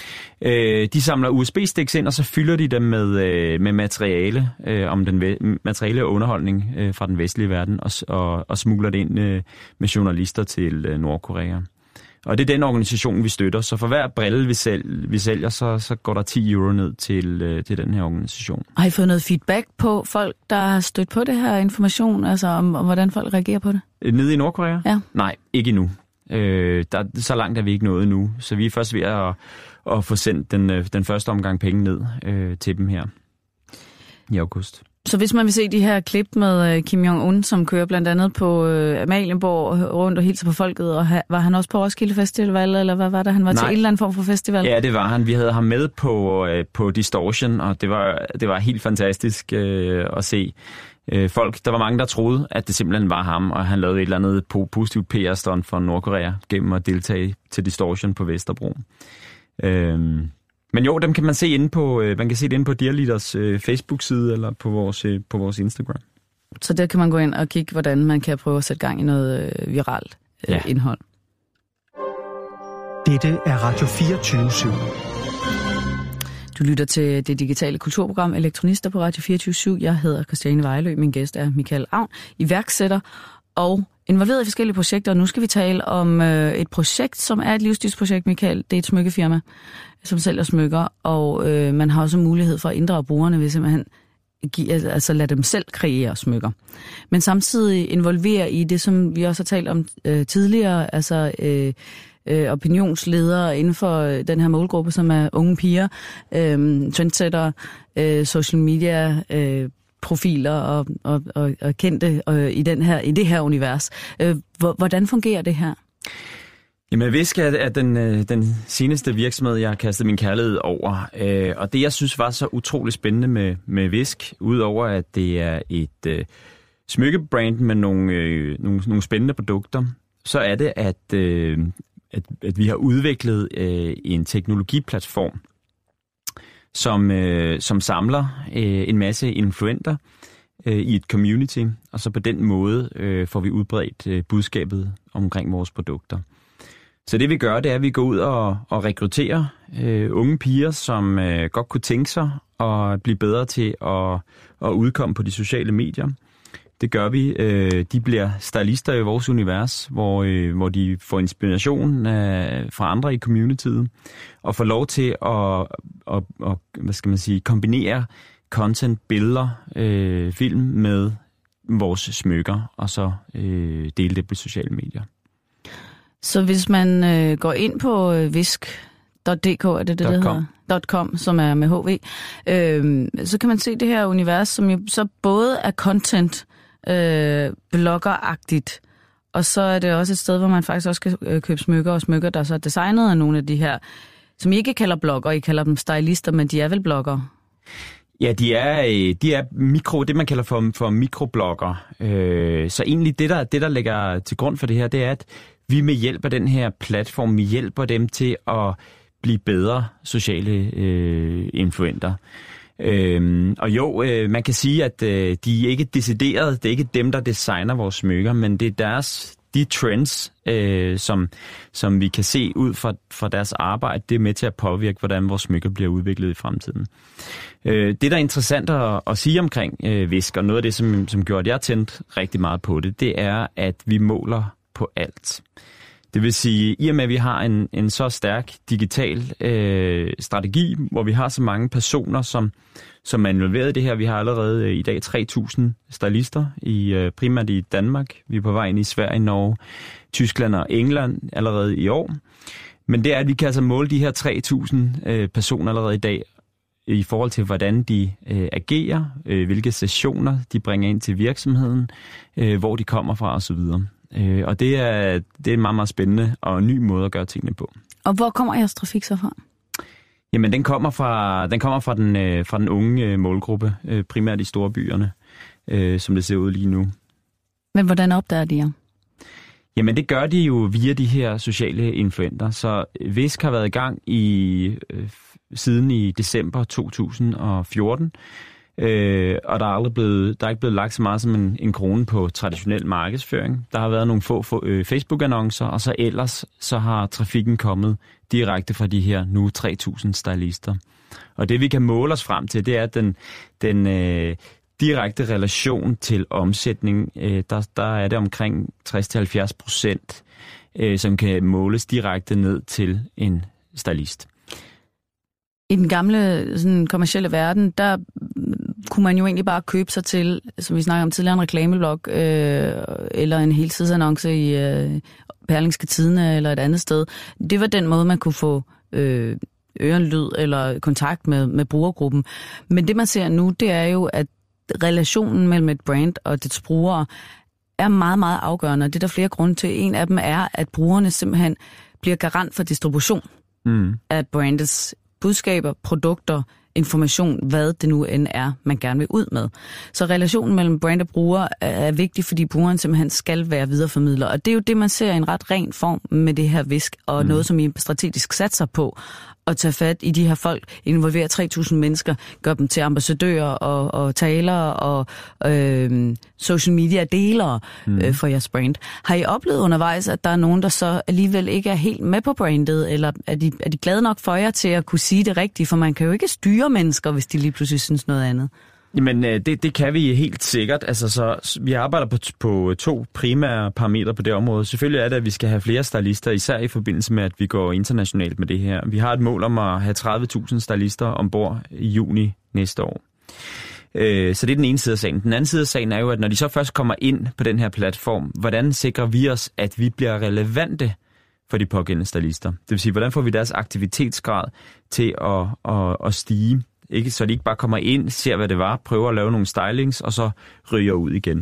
De samler USB-sticks ind, og så fylder de dem med materiale om den materiale og underholdning fra den vestlige verden, og smugler det ind med journalister til Nordkorea. Og det er den organisation, vi støtter. Så for hver brille, vi sælger, så går der 10 euro ned til den her organisation. Har I fået noget feedback på folk, der har stødt på det her information, altså om hvordan folk reagerer på det? Nede i Nordkorea? Ja. Nej, ikke endnu. Så langt er vi ikke nået endnu. Så vi er først ved at få sendt den første omgang penge ned til dem her i august. Så hvis man vil se de her klip med Kim Jong-un, som kører blandt andet på Amalienborg rundt og hilser på folket, og var han også på Roskilde Festival, eller hvad var det? Han var til en eller anden form for festival? Ja, det var han. Vi havde ham med på Distortion, og det var helt fantastisk at se folk. Der var mange, der troede, at det simpelthen var ham, og han lavede et eller andet positivt PR-stunt for Nordkorea gennem at deltage til Distortion på Vesterbro. Men jo, dem kan man se inde på, på Dear Leaders Facebook-side eller på vores Instagram. Så der kan man gå ind og kigge, hvordan man kan prøve at sætte gang i noget viralt indhold. Dette er Radio 24/7. Du lytter til det digitale kulturprogram Elektronister på Radio 24/7. Jeg hedder Christiane Vejlø, min gæst er Michael Avn, iværksætter og involveret i forskellige projekter. Og nu skal vi tale om et projekt, som er et livsstilsprojekt, Michael. Det er et smykkefirma, som sælger smykker, og man har også mulighed for at inddrage brugerne ved simpelthen lade dem selv kreere smykker. Men samtidig involvere i det, som vi også har talt om tidligere, altså opinionsledere inden for den her målgruppe, som er unge piger, trendsetter, social media, profiler og kendte i det her univers. Hvordan fungerer det her? Jamen, Visk er den seneste virksomhed, jeg har kastet min kærlighed over. Og det, jeg synes var så utrolig spændende med Visk, udover at det er et smykkebrand med nogle spændende produkter, så er det, at vi har udviklet en teknologiplatform, som samler en masse influenter i et community, og så på den måde får vi udbredt budskabet omkring vores produkter. Så det vi gør, det er, at vi går ud og rekrutterer unge piger, som godt kunne tænke sig at blive bedre til at udkomme på de sociale medier. Det gør vi. De bliver stylister i vores univers, hvor de får inspiration fra andre i communityet, og får lov til at kombinere content, billeder, film med vores smykker, og så dele det på sociale medier. Så hvis man går ind på visk.dk, er det hedder? .com, som er med HV, så kan man se det her univers, som jo så både er content, bloggeragtigt, og så er det også et sted, hvor man faktisk også kan købe smykker, der så er designet af nogle af de her, som I ikke kalder blogger, I kalder dem stylister, men de er vel blogger? Ja, de er det man kalder for mikroblogger. Så egentlig det der ligger til grund for det her, det er, at vi med hjælp af den her platform, vi hjælper dem til at blive bedre sociale influenter. Og jo, man kan sige, at de er ikke decideret, det er ikke dem, der designer vores smykker, men det er de trends, som vi kan se ud fra deres arbejde, det er med til at påvirke, hvordan vores smykker bliver udviklet i fremtiden. Det, der er interessant at sige omkring Visk, og noget af det, som gjorde, at jeg tændte rigtig meget på det er, at vi måler på alt. Det vil sige, i og med, at vi har en så stærk digital strategi, hvor vi har så mange personer, som er involveret i det her. Vi har allerede i dag 3.000 stylister, primært i Danmark. Vi er på vej ind i Sverige, Norge, Tyskland og England allerede i år. Men det er, at vi kan altså måle de her 3.000 personer allerede i dag, i forhold til, hvordan de agerer, hvilke sessioner de bringer ind til virksomheden, hvor de kommer fra osv. Og det er en meget, meget spændende og ny måde at gøre tingene på. Og hvor kommer jeres trafik så fra? Jamen, den kommer fra den unge målgruppe, primært i storbyerne, som det ser ud lige nu. Men hvordan opdager de jer? Jamen, det gør de jo via de her sociale influenter. Så Visk har været i gang siden i december 2014. Og der er ikke blevet lagt så meget som en krone på traditionel markedsføring. Der har været nogle få Facebook-annoncer, og så ellers så har trafikken kommet direkte fra de her nu 3.000 stylister. Og det vi kan måle os frem til, det er den direkte relation til omsætning. Der er det omkring 60-70%, som kan måles direkte ned til en stylist. I den gamle sådan, kommercielle verden, der kunne man jo egentlig bare købe sig til, som vi snakker om tidligere, en reklameblog, eller en heltidsannonce i Berlingske Tidende eller et andet sted. Det var den måde, man kunne få ørenlyd eller kontakt med brugergruppen. Men det, man ser nu, det er jo, at relationen mellem et brand og dets brugere er meget, meget afgørende. Det er der flere grunde til. En af dem er, at brugerne simpelthen bliver garant for distribution af brandets budskaber, produkter, information, hvad det nu end er, man gerne vil ud med. Så relationen mellem brand og bruger er vigtig, fordi brugeren simpelthen skal være videreformidler. Og det er jo det, man ser i en ret ren form med det her Visk, og noget, som I strategisk satser på, at tage fat i de her folk, involvere 3.000 mennesker, gør dem til ambassadører og talere og social media delere for jeres brand. Har I oplevet undervejs, at der er nogen, der så alligevel ikke er helt med på brandet, eller er de glade nok for jer til at kunne sige det rigtige? For man kan jo ikke styre mennesker, hvis de lige pludselig synes noget andet. Jamen, det kan vi helt sikkert. Altså, så vi arbejder på to primære parametre på det område. Selvfølgelig er det, at vi skal have flere stylister, især i forbindelse med, at vi går internationalt med det her. Vi har et mål om at have 30.000 stylister ombord i juni næste år. Så det er den ene side af sagen. Den anden side af sagen er jo, at når de så først kommer ind på den her platform, hvordan sikrer vi os, at vi bliver relevante for de pågældende stylister? Det vil sige, hvordan får vi deres aktivitetsgrad til at stige? Ikke? Så de ikke bare kommer ind, ser hvad det var, prøver at lave nogle stylings, og så ryger ud igen.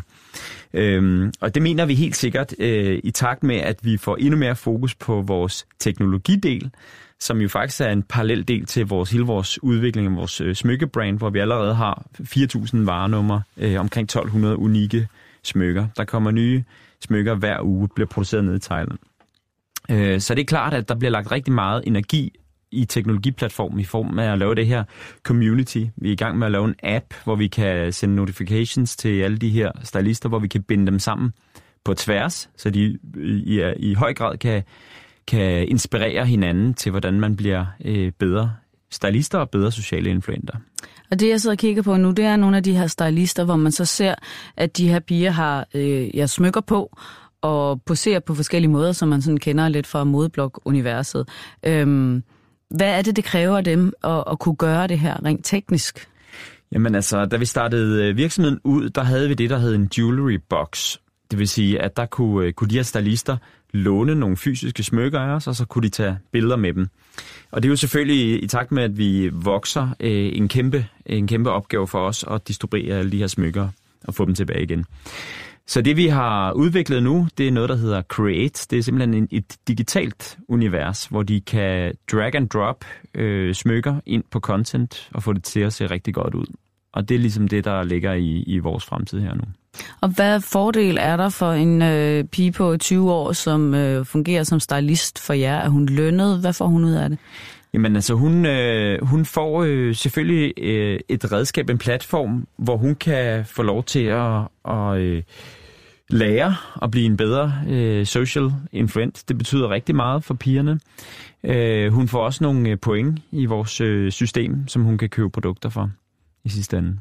Og det mener vi helt sikkert i takt med, at vi får endnu mere fokus på vores teknologidel, som jo faktisk er en parallel del til hele vores udvikling af vores smykkebrand, hvor vi allerede har 4.000 varenummer, omkring 1.200 unikke smykker. Der kommer nye smykker hver uge, bliver produceret nede i Thailand. Så det er klart, at der bliver lagt rigtig meget energi i teknologiplatformen i form af at lave det her community. Vi er i gang med at lave en app, hvor vi kan sende notifications til alle de her stylister, hvor vi kan binde dem sammen på tværs, så de i høj grad kan inspirere hinanden til, hvordan man bliver bedre stylister og bedre sociale influenter. Og det, jeg sidder og kigger på nu, det er nogle af de her stylister, hvor man så ser, at de her piger har smykker på, og poserer på forskellige måder, som man sådan kender lidt fra modeblog-universet. Hvad er det kræver af dem at kunne gøre det her rent teknisk? Jamen altså, da vi startede virksomheden ud, der havde vi det, der hed en jewelry box. Det vil sige, at der kunne de her stylister låne nogle fysiske smykker af os, og så kunne de tage billeder med dem. Og det er jo selvfølgelig i takt med, at vi vokser en kæmpe opgave for os at distribuere alle de her smykker og få dem tilbage igen. Så det, vi har udviklet nu, det er noget, der hedder Create. Det er simpelthen et digitalt univers, hvor de kan drag and drop smykker ind på content og få det til at se rigtig godt ud. Og det er ligesom det, der ligger i vores fremtid her nu. Og hvad fordel er der for en pige på 20 år, som fungerer som stylist for jer? Er hun lønnet? Hvad får hun ud af det? Jamen altså, hun får selvfølgelig et redskab, en platform, hvor hun kan få lov til at lære at blive en bedre social influent. Det betyder rigtig meget for pigerne. Hun får også nogle point i vores system, som hun kan købe produkter for i sidste ende.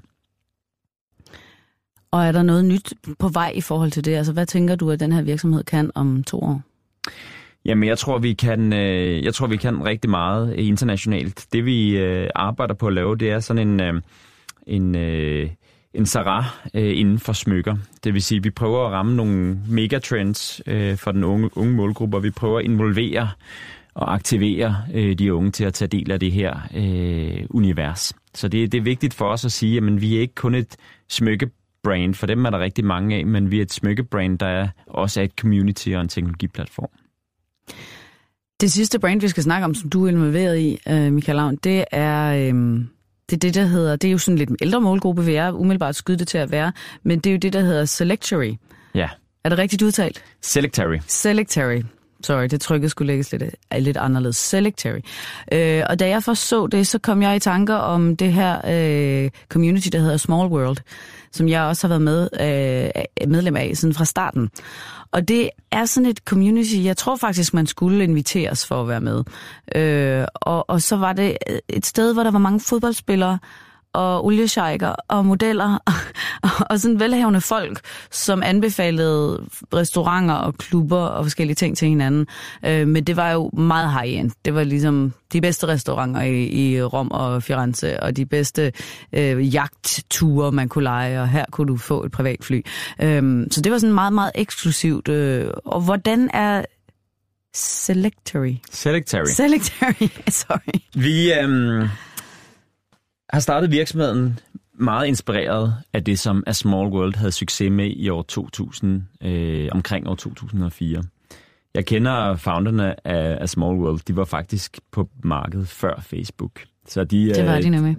Og er der noget nyt på vej i forhold til det? Altså, hvad tænker du, at den her virksomhed kan om 2 år? Jamen, jeg tror, vi kan rigtig meget internationalt. Det, vi arbejder på at lave, det er sådan en Zara inden for smykker. Det vil sige, at vi prøver at ramme nogle megatrends for den unge målgruppe, og vi prøver at involvere og aktivere de unge til at tage del af det her univers. Så det er vigtigt for os at sige, at vi er ikke kun et smykkebrand, for dem er der rigtig mange af, men vi er et smykkebrand, der også er et community og en teknologiplatform. Det sidste brand, vi skal snakke om, som du er involveret i, Michael Ravn, det er det, der hedder, det er jo sådan lidt en ældre målgruppe, vi er umiddelbart skyde det til at være, men det er jo det, der hedder Selectary. Ja. Er det rigtigt udtalt? Selectary. Sorry, det trykket skulle lægges lidt anderledes. Selectary. Og da jeg først så det, så kom jeg i tanker om det her community, der hedder Small World, som jeg også har været medlem af siden fra starten. Og det er sådan et community, jeg tror faktisk, man skulle inviteres for at være med. Og så var det et sted, hvor der var mange fodboldspillere, og olieshejker og modeller og sådan velhavende folk, som anbefalede restauranter og klubber og forskellige ting til hinanden. Men det var jo meget high-end. Det var ligesom de bedste restauranter i Rom og Firenze, og de bedste jagtture, man kunne lege, og her kunne du få et privatfly. Så det var sådan meget, meget eksklusivt. Og hvordan er Selectary, sorry. Vi har startet virksomheden meget inspireret af det, som A Small World havde succes med i år 2000, omkring år 2004. Jeg kender founderne af A Small World. De var faktisk på markedet før Facebook. Så det var de nemlig.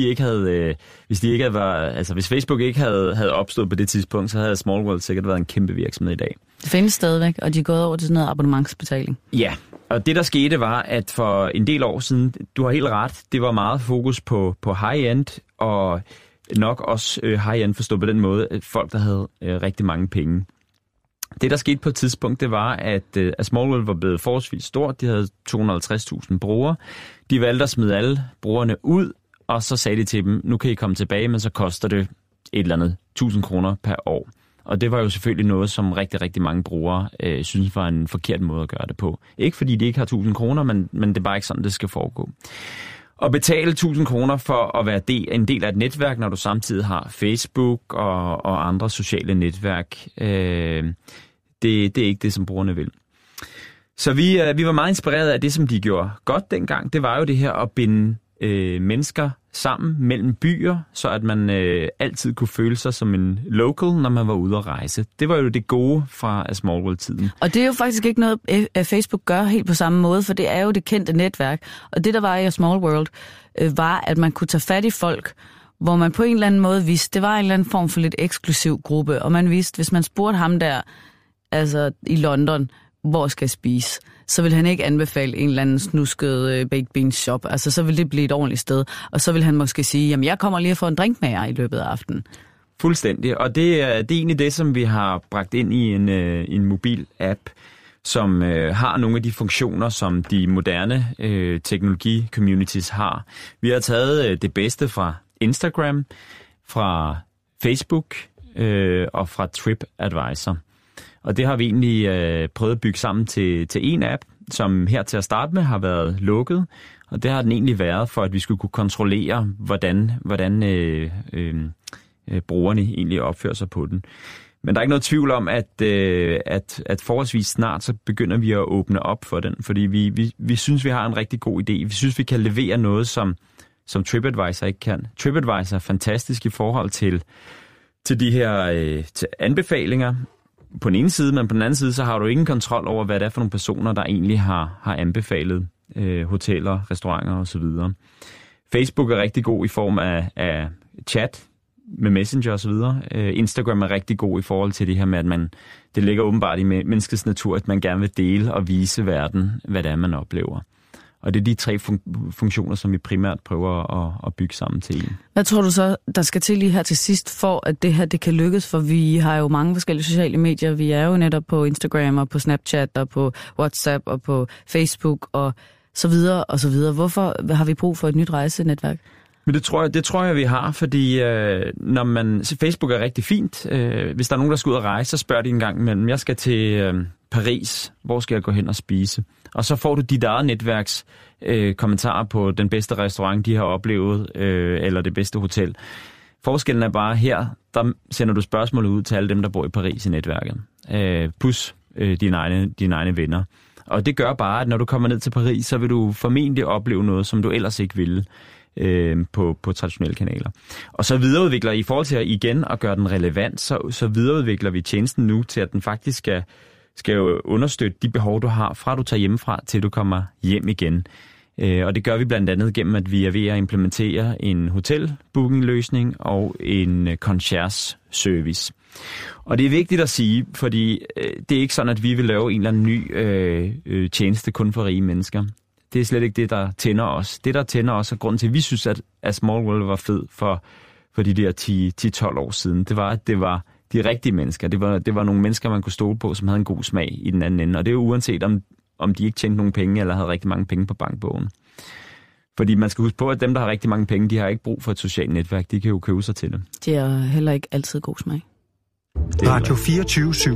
Hvis Facebook ikke havde opstået på det tidspunkt, så havde Small World sikkert været en kæmpe virksomhed i dag. Det findes stadigvæk, og de er gået over til sådan noget abonnementsbetaling. Ja, og det der skete var, at for en del år siden, du har helt ret, det var meget fokus på high-end, og nok også high-end forstået på den måde, at folk, der havde rigtig mange penge. Det, der skete på et tidspunkt, det var, at Small World var blevet forholdsvis stort. De havde 250.000 brugere. De valgte at smide alle brugerne ud, og så sagde de til dem, nu kan I komme tilbage, men så koster det et eller andet 1.000 kroner per år. Og det var jo selvfølgelig noget, som rigtig, rigtig mange brugere synes var en forkert måde at gøre det på. Ikke fordi de ikke har 1.000 kroner, men det er bare ikke sådan, det skal foregå. At betale 1.000 kroner for at være en del af et netværk, når du samtidig har Facebook og andre sociale netværk, det er ikke det, som brugerne vil. Så vi var meget inspireret af det, som de gjorde godt dengang. Det var jo det her at binde mennesker sammen mellem byer, så at man altid kunne føle sig som en local, når man var ude at rejse. Det var jo det gode fra Small World-tiden. Og det er jo faktisk ikke noget, Facebook gør helt på samme måde, for det er jo det kendte netværk. Og det, der var i Small World, var, at man kunne tage fat i folk, hvor man på en eller anden måde vidste, det var en eller anden form for lidt eksklusiv gruppe, og man vidste, hvis man spurgte ham der, altså i London, hvor skal jeg spise, så vil han ikke anbefale en eller anden snusket baked beans shop. Altså, så vil det blive et ordentligt sted. Og så vil han måske sige, jamen, jeg kommer lige at få en drink med jer i løbet af aftenen. Fuldstændig. Og det er egentlig det, som vi har bragt ind i en mobil app, som har nogle af de funktioner, som de moderne teknologi-communities har. Vi har taget det bedste fra Instagram, fra Facebook og fra TripAdvisor. Og det har vi egentlig prøvet at bygge sammen til en app, som her til at starte med har været lukket. Og det har den egentlig været for, at vi skulle kunne kontrollere, hvordan brugerne egentlig opfører sig på den. Men der er ikke noget tvivl om, at forholdsvis snart så begynder vi at åbne op for den. Fordi vi synes, vi har en rigtig god idé. Vi synes, vi kan levere noget, som TripAdvisor ikke kan. TripAdvisor er fantastisk i forhold til de her til anbefalinger på den ene side, men på den anden side, så har du ingen kontrol over, hvad det er for nogle personer, der egentlig har anbefalet hoteller, restauranter osv. Facebook er rigtig god i form af chat med Messenger osv. Instagram er rigtig god i forhold til det her med, at det ligger åbenbart i menneskets natur, at man gerne vil dele og vise verden, hvad det er, man oplever. Og det er de 3 funktioner, som vi primært prøver at bygge sammen til en. Hvad tror du så, der skal til lige her til sidst, for at det her det kan lykkes? For vi har jo mange forskellige sociale medier. Vi er jo netop på Instagram og på Snapchat og på WhatsApp og på Facebook og så videre og så videre. Hvorfor har vi brug for et nyt rejsenetværk? Men det tror jeg, vi har, fordi Facebook er rigtig fint. Hvis der er nogen, der skal ud og rejse, så spørger de en gang imellem, jeg skal til Paris, hvor skal jeg gå hen og spise? Og så får du dit eget netværks kommentarer på den bedste restaurant, de har oplevet, eller det bedste hotel. Forskellen er bare her, der sender du spørgsmål ud til alle dem, der bor i Paris i netværket. Plus dine egne venner. Og det gør bare, at når du kommer ned til Paris, så vil du formentlig opleve noget, som du ellers ikke ville på traditionelle kanaler. Og så videreudvikler i forhold til at gøre den relevant, så videreudvikler vi tjenesten nu til, at den faktisk skal understøtte de behov, du har, fra du tager hjemmefra, til du kommer hjem igen. Og det gør vi blandt andet gennem, at vi er ved at implementere en hotelbooking-løsning og en concierge-service. Og det er vigtigt at sige, fordi det er ikke sådan, at vi vil lave en eller anden ny tjeneste kun for rige mennesker. Det er slet ikke det, der tænder os. Det, der tænder os, er grunden til, at vi synes, at Small World var fed for de der 10-12 år siden. Det var, at det var de rigtige mennesker. Det var nogle mennesker, man kunne stole på, som havde en god smag i den anden ende. Og det er jo uanset, om de ikke tjente nogen penge, eller havde rigtig mange penge på bankbogen. Fordi man skal huske på, at dem, der har rigtig mange penge, de har ikke brug for et socialt netværk. De kan jo købe sig til det. Det er heller ikke altid god smag. Radio 24/7.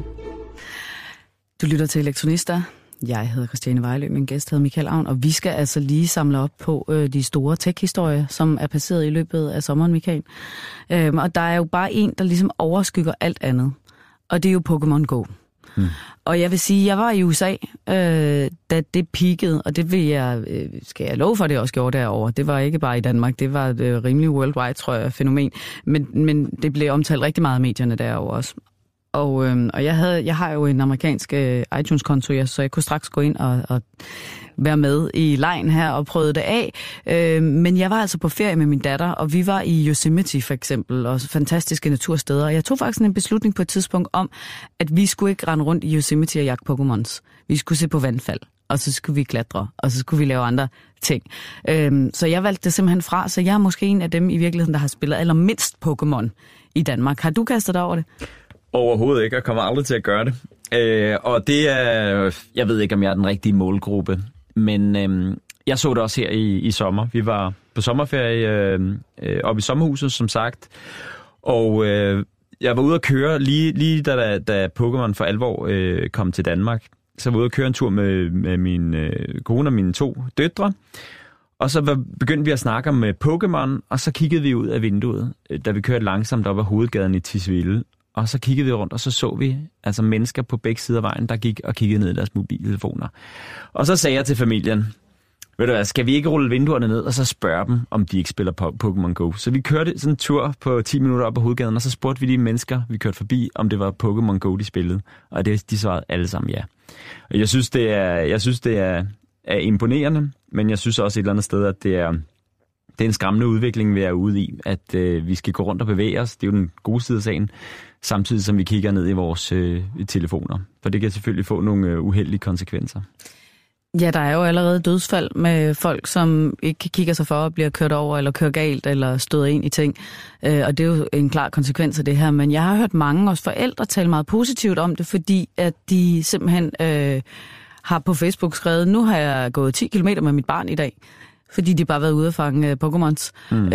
Du lytter til Elektronista. Jeg hedder Christiane Vejlø, min gæst hedder Michael Avn, og vi skal altså lige samle op på de store tech-historier, som er passeret i løbet af sommeren, Michael. Og der er jo bare en, der ligesom overskygger alt andet, og det er jo Pokémon Go. Og jeg vil sige, jeg var i USA, da det peakede, og det skal jeg love for, det også gjorde derovre. Det var ikke bare i Danmark, det var et rimelig worldwide, tror jeg, fænomen. Men det blev omtalt rigtig meget af medierne derovre også. Og jeg har jo en amerikansk iTunes-konto, så jeg kunne straks gå ind og være med i lejen her og prøve det af. Men jeg var altså på ferie med min datter, og vi var i Yosemite for eksempel, og fantastiske natursteder. Og jeg tog faktisk en beslutning på et tidspunkt om, at vi skulle ikke rende rundt i Yosemite og jagte Pokémons. Vi skulle se på vandfald, og så skulle vi klatre, og så skulle vi lave andre ting. Så jeg valgte det simpelthen fra, så jeg er måske en af dem i virkeligheden, der har spillet allermindst Pokémon i Danmark. Har du kastet dig over det? Overhovedet ikke, og kommer aldrig til at gøre det. Og det er, jeg ved ikke, om jeg er den rigtige målgruppe, men jeg så det også her i sommer. Vi var på sommerferie oppe i sommerhuset, som sagt, og jeg var ude at køre lige da Pokémon for alvor kom til Danmark. Så var jeg ude at køre en tur med min kone og mine 2 døtre, og så begyndte vi at snakke om Pokémon, og så kiggede vi ud af vinduet, da vi kørte langsomt op ad hovedgaden i Tisvilde. Og så kiggede vi rundt, og så vi altså mennesker på begge sider af vejen, der gik og kiggede ned i deres mobiltelefoner. Og så sagde jeg til familien, ved du hvad, skal vi ikke rulle vinduerne ned, og så spørge dem, om de ikke spiller på Pokémon Go? Så vi kørte sådan en tur på 10 minutter op ad hovedgaden, og så spurgte vi de mennesker, vi kørte forbi, om det var Pokémon Go, de spillede. Og de svarede alle sammen ja. Og jeg synes, det er imponerende, men jeg synes også et eller andet sted, at det det er en skræmmende udvikling, vi er ude i, at vi skal gå rundt og bevæge os. Det er jo den gode side af sagen, samtidig som vi kigger ned i vores telefoner. For det kan selvfølgelig få nogle uheldige konsekvenser. Ja, der er jo allerede dødsfald med folk, som ikke kigger sig for og bliver kørt over, eller kører galt, eller støder ind i ting. Og det er jo en klar konsekvens af det her. Men jeg har hørt mange også forældre tale meget positivt om det, fordi at de simpelthen har på Facebook skrevet, nu har jeg gået 10 kilometer med mit barn i dag, fordi de bare har været ude at fange Pokémons.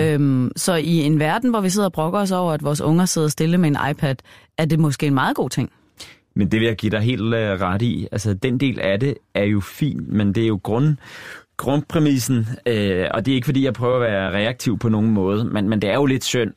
Så i en verden, hvor vi sidder og brokker os over, at vores unger sidder stille med en iPad, er det måske en meget god ting. Men det vil jeg give dig helt ret i. Altså, den del af det er jo fint, men det er jo grundpræmissen, og det er ikke fordi, jeg prøver at være reaktiv på nogen måde, men det er jo lidt synd,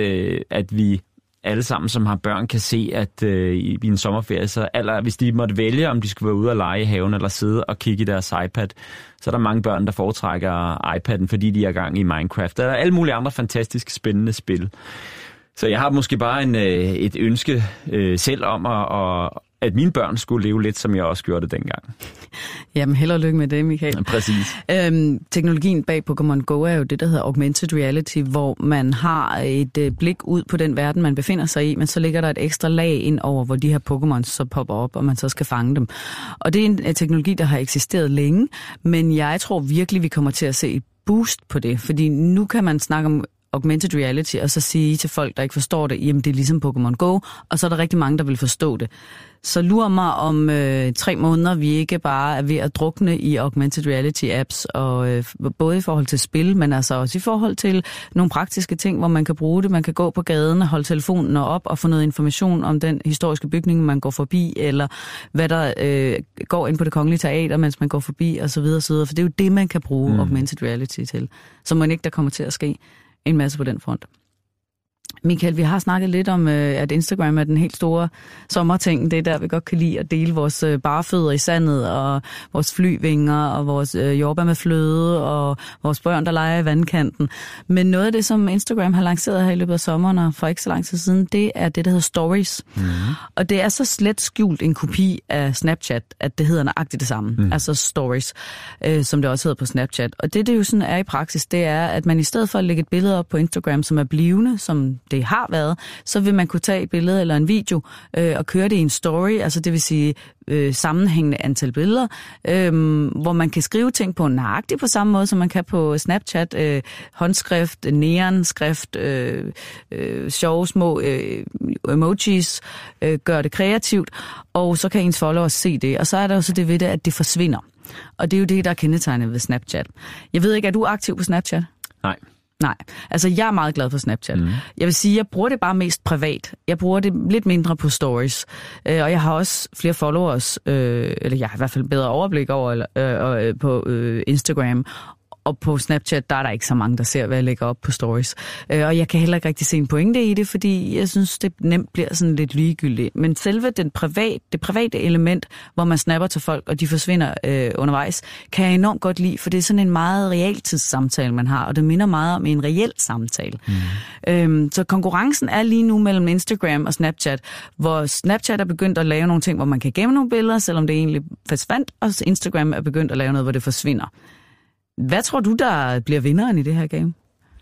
at vi alle sammen, som har børn, kan se, at i en sommerferie, så hvis de måtte vælge, om de skulle være ude og lege i haven eller sidde og kigge i deres iPad, så er der mange børn, der foretrækker iPad'en, fordi de er i gang i Minecraft. Der er alle mulige andre fantastiske, spændende spil. Så jeg har måske bare et ønske selv om, at mine børn skulle leve lidt, som jeg også gjorde det dengang. Jamen, held og lykke med det, Michael. Ja, præcis. Teknologien bag Pokémon Go er jo det, der hedder augmented reality, hvor man har et blik ud på den verden, man befinder sig i, men så ligger der et ekstra lag ind over, hvor de her Pokémons så popper op, og man så skal fange dem. Og det er en teknologi, der har eksisteret længe, men jeg tror virkelig, vi kommer til at se et boost på det, fordi nu kan man snakke om augmented reality, og så sige til folk, der ikke forstår det, jamen det er ligesom Pokémon Go, og så er der rigtig mange, der vil forstå det. Så lurer mig om 3 måneder, vi ikke bare er ved at drukne i augmented reality apps, og både i forhold til spil, men altså også i forhold til nogle praktiske ting, hvor man kan bruge det. Man kan gå på gaden og holde telefonen op og få noget information om den historiske bygning, man går forbi, eller hvad der går ind på Det Kongelige Teater, mens man går forbi, osv. For det er jo det, man kan bruge augmented reality til. Så må ikke der kommer til at ske en masse på den front. Michael, vi har snakket lidt om, at Instagram er den helt store sommerting. Det er der, vi godt kan lide at dele vores barefødder i sandet, og vores flyvinger, og vores jordbær med fløde, og vores børn, der leger i vandkanten. Men noget af det, som Instagram har lanceret her i løbet af sommeren, og for ikke så lang tid siden, det er det, der hedder Stories. Og det er så slet skjult en kopi af Snapchat, at det hedder nøjagtigt det samme. Altså Stories, som det også hedder på Snapchat. Og det jo sådan er i praksis, det er, at man i stedet for at lægge et billede op på Instagram, som er blivende, som det har været, så vil man kunne tage et billede eller en video og køre det i en story, altså det vil sige sammenhængende antal billeder, hvor man kan skrive ting på nøjagtigt på samme måde, som man kan på Snapchat, håndskrift, neonskrift, sjove små emojis, gør det kreativt, og så kan ens followers se det, og så er der jo så det ved det, at det forsvinder. Og det er jo det, der er kendetegnet ved Snapchat. Jeg ved ikke, er du aktiv på Snapchat? Nej, altså jeg er meget glad for Snapchat. Jeg vil sige, jeg bruger det bare mest privat. Jeg bruger det lidt mindre på stories. Og jeg har også flere followers, eller jeg har i hvert fald bedre overblik over på Instagram. Og på Snapchat, der er der ikke så mange, der ser, hvad jeg lægger op på stories. Og jeg kan heller ikke rigtig se en pointe i det, fordi jeg synes, det nemt bliver sådan lidt ligegyldigt. Men selve det private element, hvor man snapper til folk, og de forsvinder undervejs, kan jeg enormt godt lide, for det er sådan en meget realtidssamtale, man har, og det minder meget om en reel samtale. Så konkurrencen er lige nu mellem Instagram og Snapchat, hvor Snapchat er begyndt at lave nogle ting, hvor man kan gemme nogle billeder, selvom det egentlig forsvandt, og Instagram er begyndt at lave noget, hvor det forsvinder. Hvad tror du, der bliver vinderen i det her game?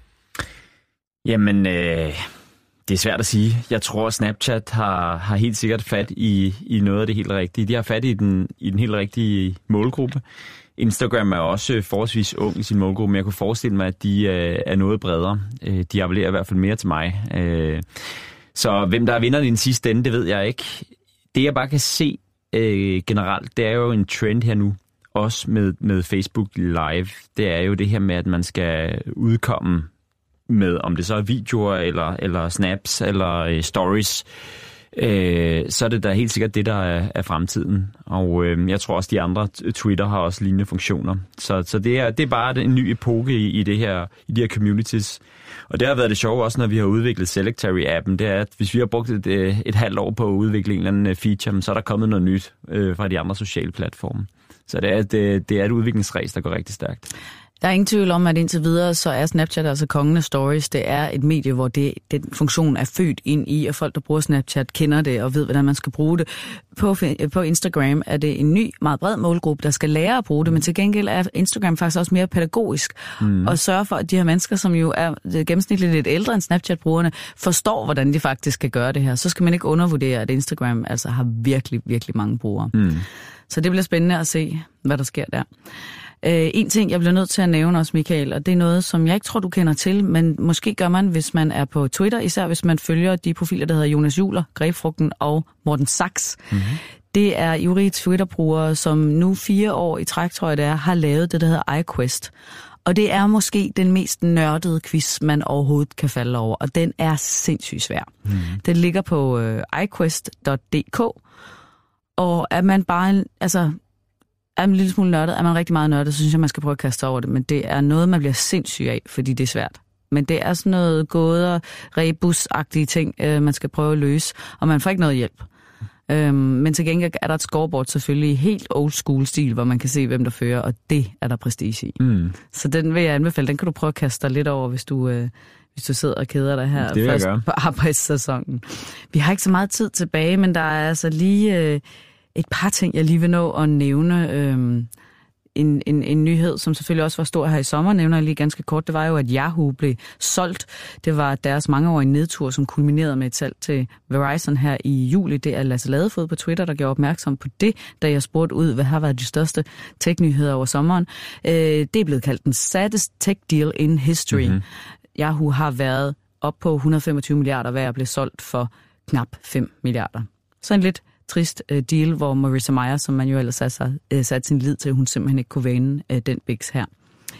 Jamen, det er svært at sige. Jeg tror, Snapchat har helt sikkert fat i noget af det helt rigtige. De har fat i den helt rigtige målgruppe. Instagram er også forholdsvis ung i sin målgruppe, men jeg kunne forestille mig, at de er noget bredere. De appellerer i hvert fald mere til mig. Så hvem der er vinderen i den sidste ende, det ved jeg ikke. Det jeg bare kan se generelt, det er jo en trend her nu. Også med Facebook Live, det er jo det her med, at man skal udkomme med, om det så er videoer, eller snaps, eller stories, så er det da helt sikkert det, der er fremtiden. Og jeg tror også, de andre, Twitter har også lignende funktioner. Så det er bare en ny epoke i de her communities. Og det har været det sjove også, når vi har udviklet Selectary-appen, det er, at hvis vi har brugt et halvt år på at udvikle en eller anden feature, så er der kommet noget nyt fra de andre sociale platforme. Så det er et udviklingsræs, der går rigtig stærkt. Der er ingen tvivl om, at indtil videre, så er Snapchat, altså kongen af stories, det er et medie, hvor den funktion er født ind i, og folk, der bruger Snapchat, kender det og ved, hvordan man skal bruge det. På Instagram er det en ny, meget bred målgruppe, der skal lære at bruge det, men til gengæld er Instagram faktisk også mere pædagogisk, og sørger for, at de her mennesker, som jo er gennemsnitligt lidt ældre end Snapchat-brugerne, forstår, hvordan de faktisk skal gøre det her. Så skal man ikke undervurdere, at Instagram altså har virkelig, virkelig mange brugere. Så det bliver spændende at se, hvad der sker der. En ting, jeg bliver nødt til at nævne også, Michael, og det er noget, som jeg ikke tror, du kender til, men måske gør man, hvis man er på Twitter, især hvis man følger de profiler, der hedder Jonas Juler, Grebfrugten og Morten Sachs. Det er ivrige Twitter-brugere, som nu 4 år i træk, tror jeg det er, har lavet det, der hedder iQuest. Og det er måske den mest nørdede quiz, man overhovedet kan falde over, og den er sindssygt svær. Den ligger på iQuest.dk, og er man bare er man en lille smule nørdet, er man rigtig meget nørdet, så synes jeg, man skal prøve at kaste over det. Men det er noget, man bliver sindssyg af, fordi det er svært. Men det er sådan noget gåder, rebus-agtige ting, man skal prøve at løse, og man får ikke noget hjælp. Men til gengæld er der et scoreboard selvfølgelig i helt old school stil, hvor man kan se, hvem der fører, og det er der prestige i. Så den vil jeg anbefale. Den kan du prøve at kaste dig lidt over, hvis du sidder og keder dig her først på arbejdssæsonen. Vi har ikke så meget tid tilbage, men der er altså lige et par ting, jeg lige vil nå at nævne. En nyhed, som selvfølgelig også var stor her i sommer, nævner jeg lige ganske kort, det var jo, at Yahoo blev solgt. Det var deres mangeårige nedtur, som kulminerede med et salg til Verizon her i juli. Det er Lasse Ladefod på Twitter, der gjorde opmærksom på det, da jeg spurgte ud, hvad har været de største tech-nyheder over sommeren. Det er blevet kaldt den saddest tech deal in history. Yahoo har været op på 125 milliarder værd og blev solgt for knap 5 milliarder. Så en lidt trist deal, hvor Marissa Mayer, som man jo ellers sat sin lid til, hun simpelthen ikke kunne vende den biks her.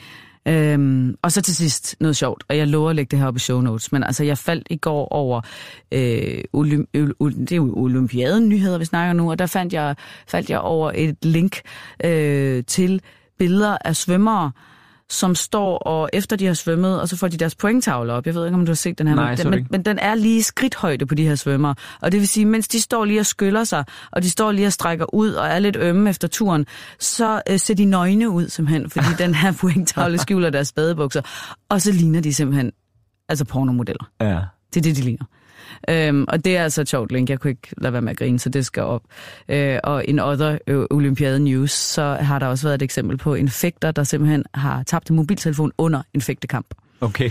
Og så til sidst noget sjovt, og jeg lover at lægge det her op i show notes, men altså jeg faldt i går over det er jo Olympiaden-nyheder, vi snakker nu, og der faldt jeg over et link til billeder af svømmere, som står og efter de har svømmet, og så får de deres pointtavle op. Jeg ved ikke, om du har set den her. Nej, men den er lige skridthøjde på de her svømmere. Og det vil sige, mens de står lige og skyller sig, og de står lige og strækker ud og er lidt ømme efter turen, så ser de nøgne ud simpelthen, fordi den her pointtavle skjuler deres badebukser. Og så ligner de simpelthen altså pornomodeller. Ja. Det er det, de ligner. Og det er altså et sjovt link. Jeg kunne ikke lade være med at grine, så det skal op. Og en other Olympiade News, så har der også været et eksempel på en fægter, der simpelthen har tabt en mobiltelefon under en fægtekamp. Okay.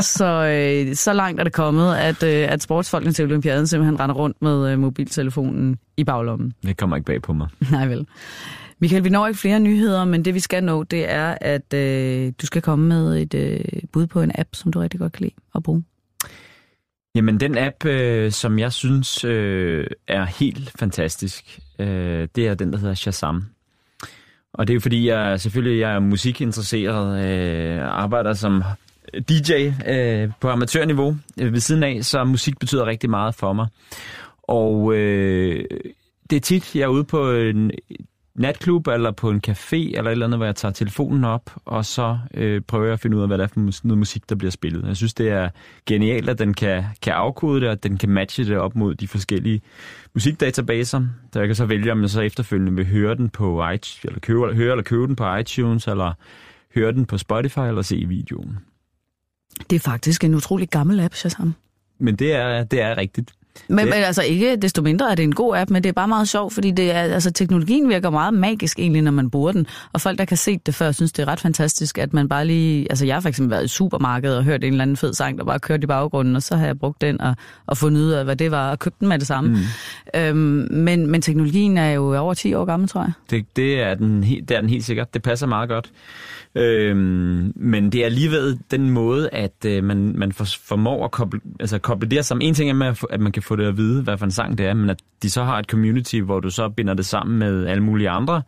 så langt er det kommet, at sportsfolkene til Olympiaden simpelthen render rundt med mobiltelefonen i baglommen. Det kommer ikke bag på mig. Nej vel. Michael, vi når ikke flere nyheder, men det vi skal nå, det er, at du skal komme med et bud på en app, som du rigtig godt kan lide at bruge. Jamen, den app, som jeg synes er helt fantastisk, det er den, der hedder Shazam. Og det er jo fordi, jeg er musikinteresseret, arbejder som DJ på amatørniveau ved siden af, så musik betyder rigtig meget for mig. Og det er tit, jeg er ude på en natklub eller på en café eller et eller andet, hvor jeg tager telefonen op, og så prøver jeg at finde ud af, hvad det er for noget musik, der bliver spillet. Jeg synes, det er genialt, at den kan afkode det, og at den kan matche det op mod de forskellige musikdatabaser. Så jeg kan så vælge, om jeg så efterfølgende vil høre den på iTunes, eller købe den på iTunes, eller høre den på Spotify, eller se videoen. Det er faktisk en utrolig gammel app, Shazam. Men det er rigtigt. Men altså ikke desto mindre er det en god app, men det er bare meget sjovt, fordi det er, altså, teknologien virker meget magisk egentlig, når man bruger den. Og folk, der kan se det før, synes, det er ret fantastisk, at man bare lige... Altså jeg har for eksempel været i supermarkedet og hørt en eller anden fed sang, der bare kørte i baggrunden, og så har jeg brugt den og fundet ud af, hvad det var, og købt den med det samme. Men teknologien er jo over 10 år gammel, tror jeg. Det er den helt sikkert. Det passer meget godt. Men det er alligevel den måde, at man formår at koble det sammen. En ting er med, at man kan få det at vide, hvad for en sang det er, men at de så har et community, hvor du så binder det sammen med alle mulige andre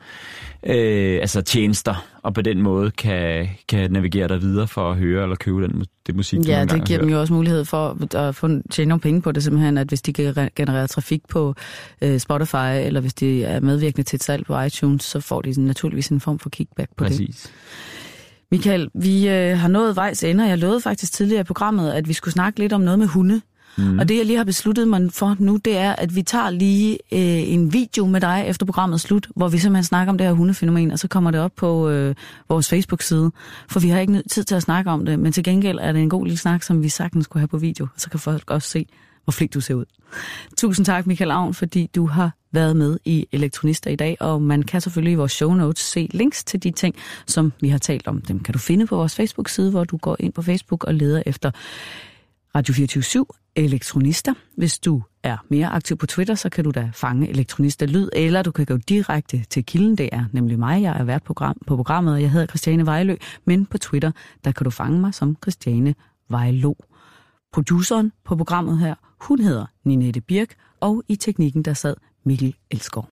tjenester, og på den måde kan navigere dig videre for at høre eller købe det musik, ja, det giver dem jo også mulighed for at tjene nogle penge på det simpelthen, at hvis de kan generere trafik på Spotify, eller hvis de er medvirkende til et salg på iTunes, så får de naturligvis en form for kickback på det. Michael, vi har nået vejs ende, og jeg lovede faktisk tidligere i programmet, at vi skulle snakke lidt om noget med hunde. Og det, jeg lige har besluttet mig for nu, det er, at vi tager lige en video med dig efter programmet slut, hvor vi simpelthen snakker om det her hundefænomen, og så kommer det op på vores Facebook-side. For vi har ikke tid til at snakke om det, men til gengæld er det en god lille snak, som vi sagtens skulle have på video, og så kan folk også se, hvor flink du ser ud. Tusind tak, Michael Aun, fordi du har været med i Elektronister i dag, og man kan selvfølgelig i vores show notes se links til de ting, som vi har talt om. Dem kan du finde på vores Facebook-side, hvor du går ind på Facebook og leder efter Radio 24/7 Elektronister. Hvis du er mere aktiv på Twitter, så kan du da fange Elektronister lyd, eller du kan gå direkte til kilden. Det er nemlig mig. Jeg er vært på programmet, og jeg hedder Christiane Vejlø, men på Twitter, der kan du fange mig som Christiane Vejlø. Produceren på programmet her, hun hedder Ninette Birk, og i teknikken der sad Mikkel Elsgaard.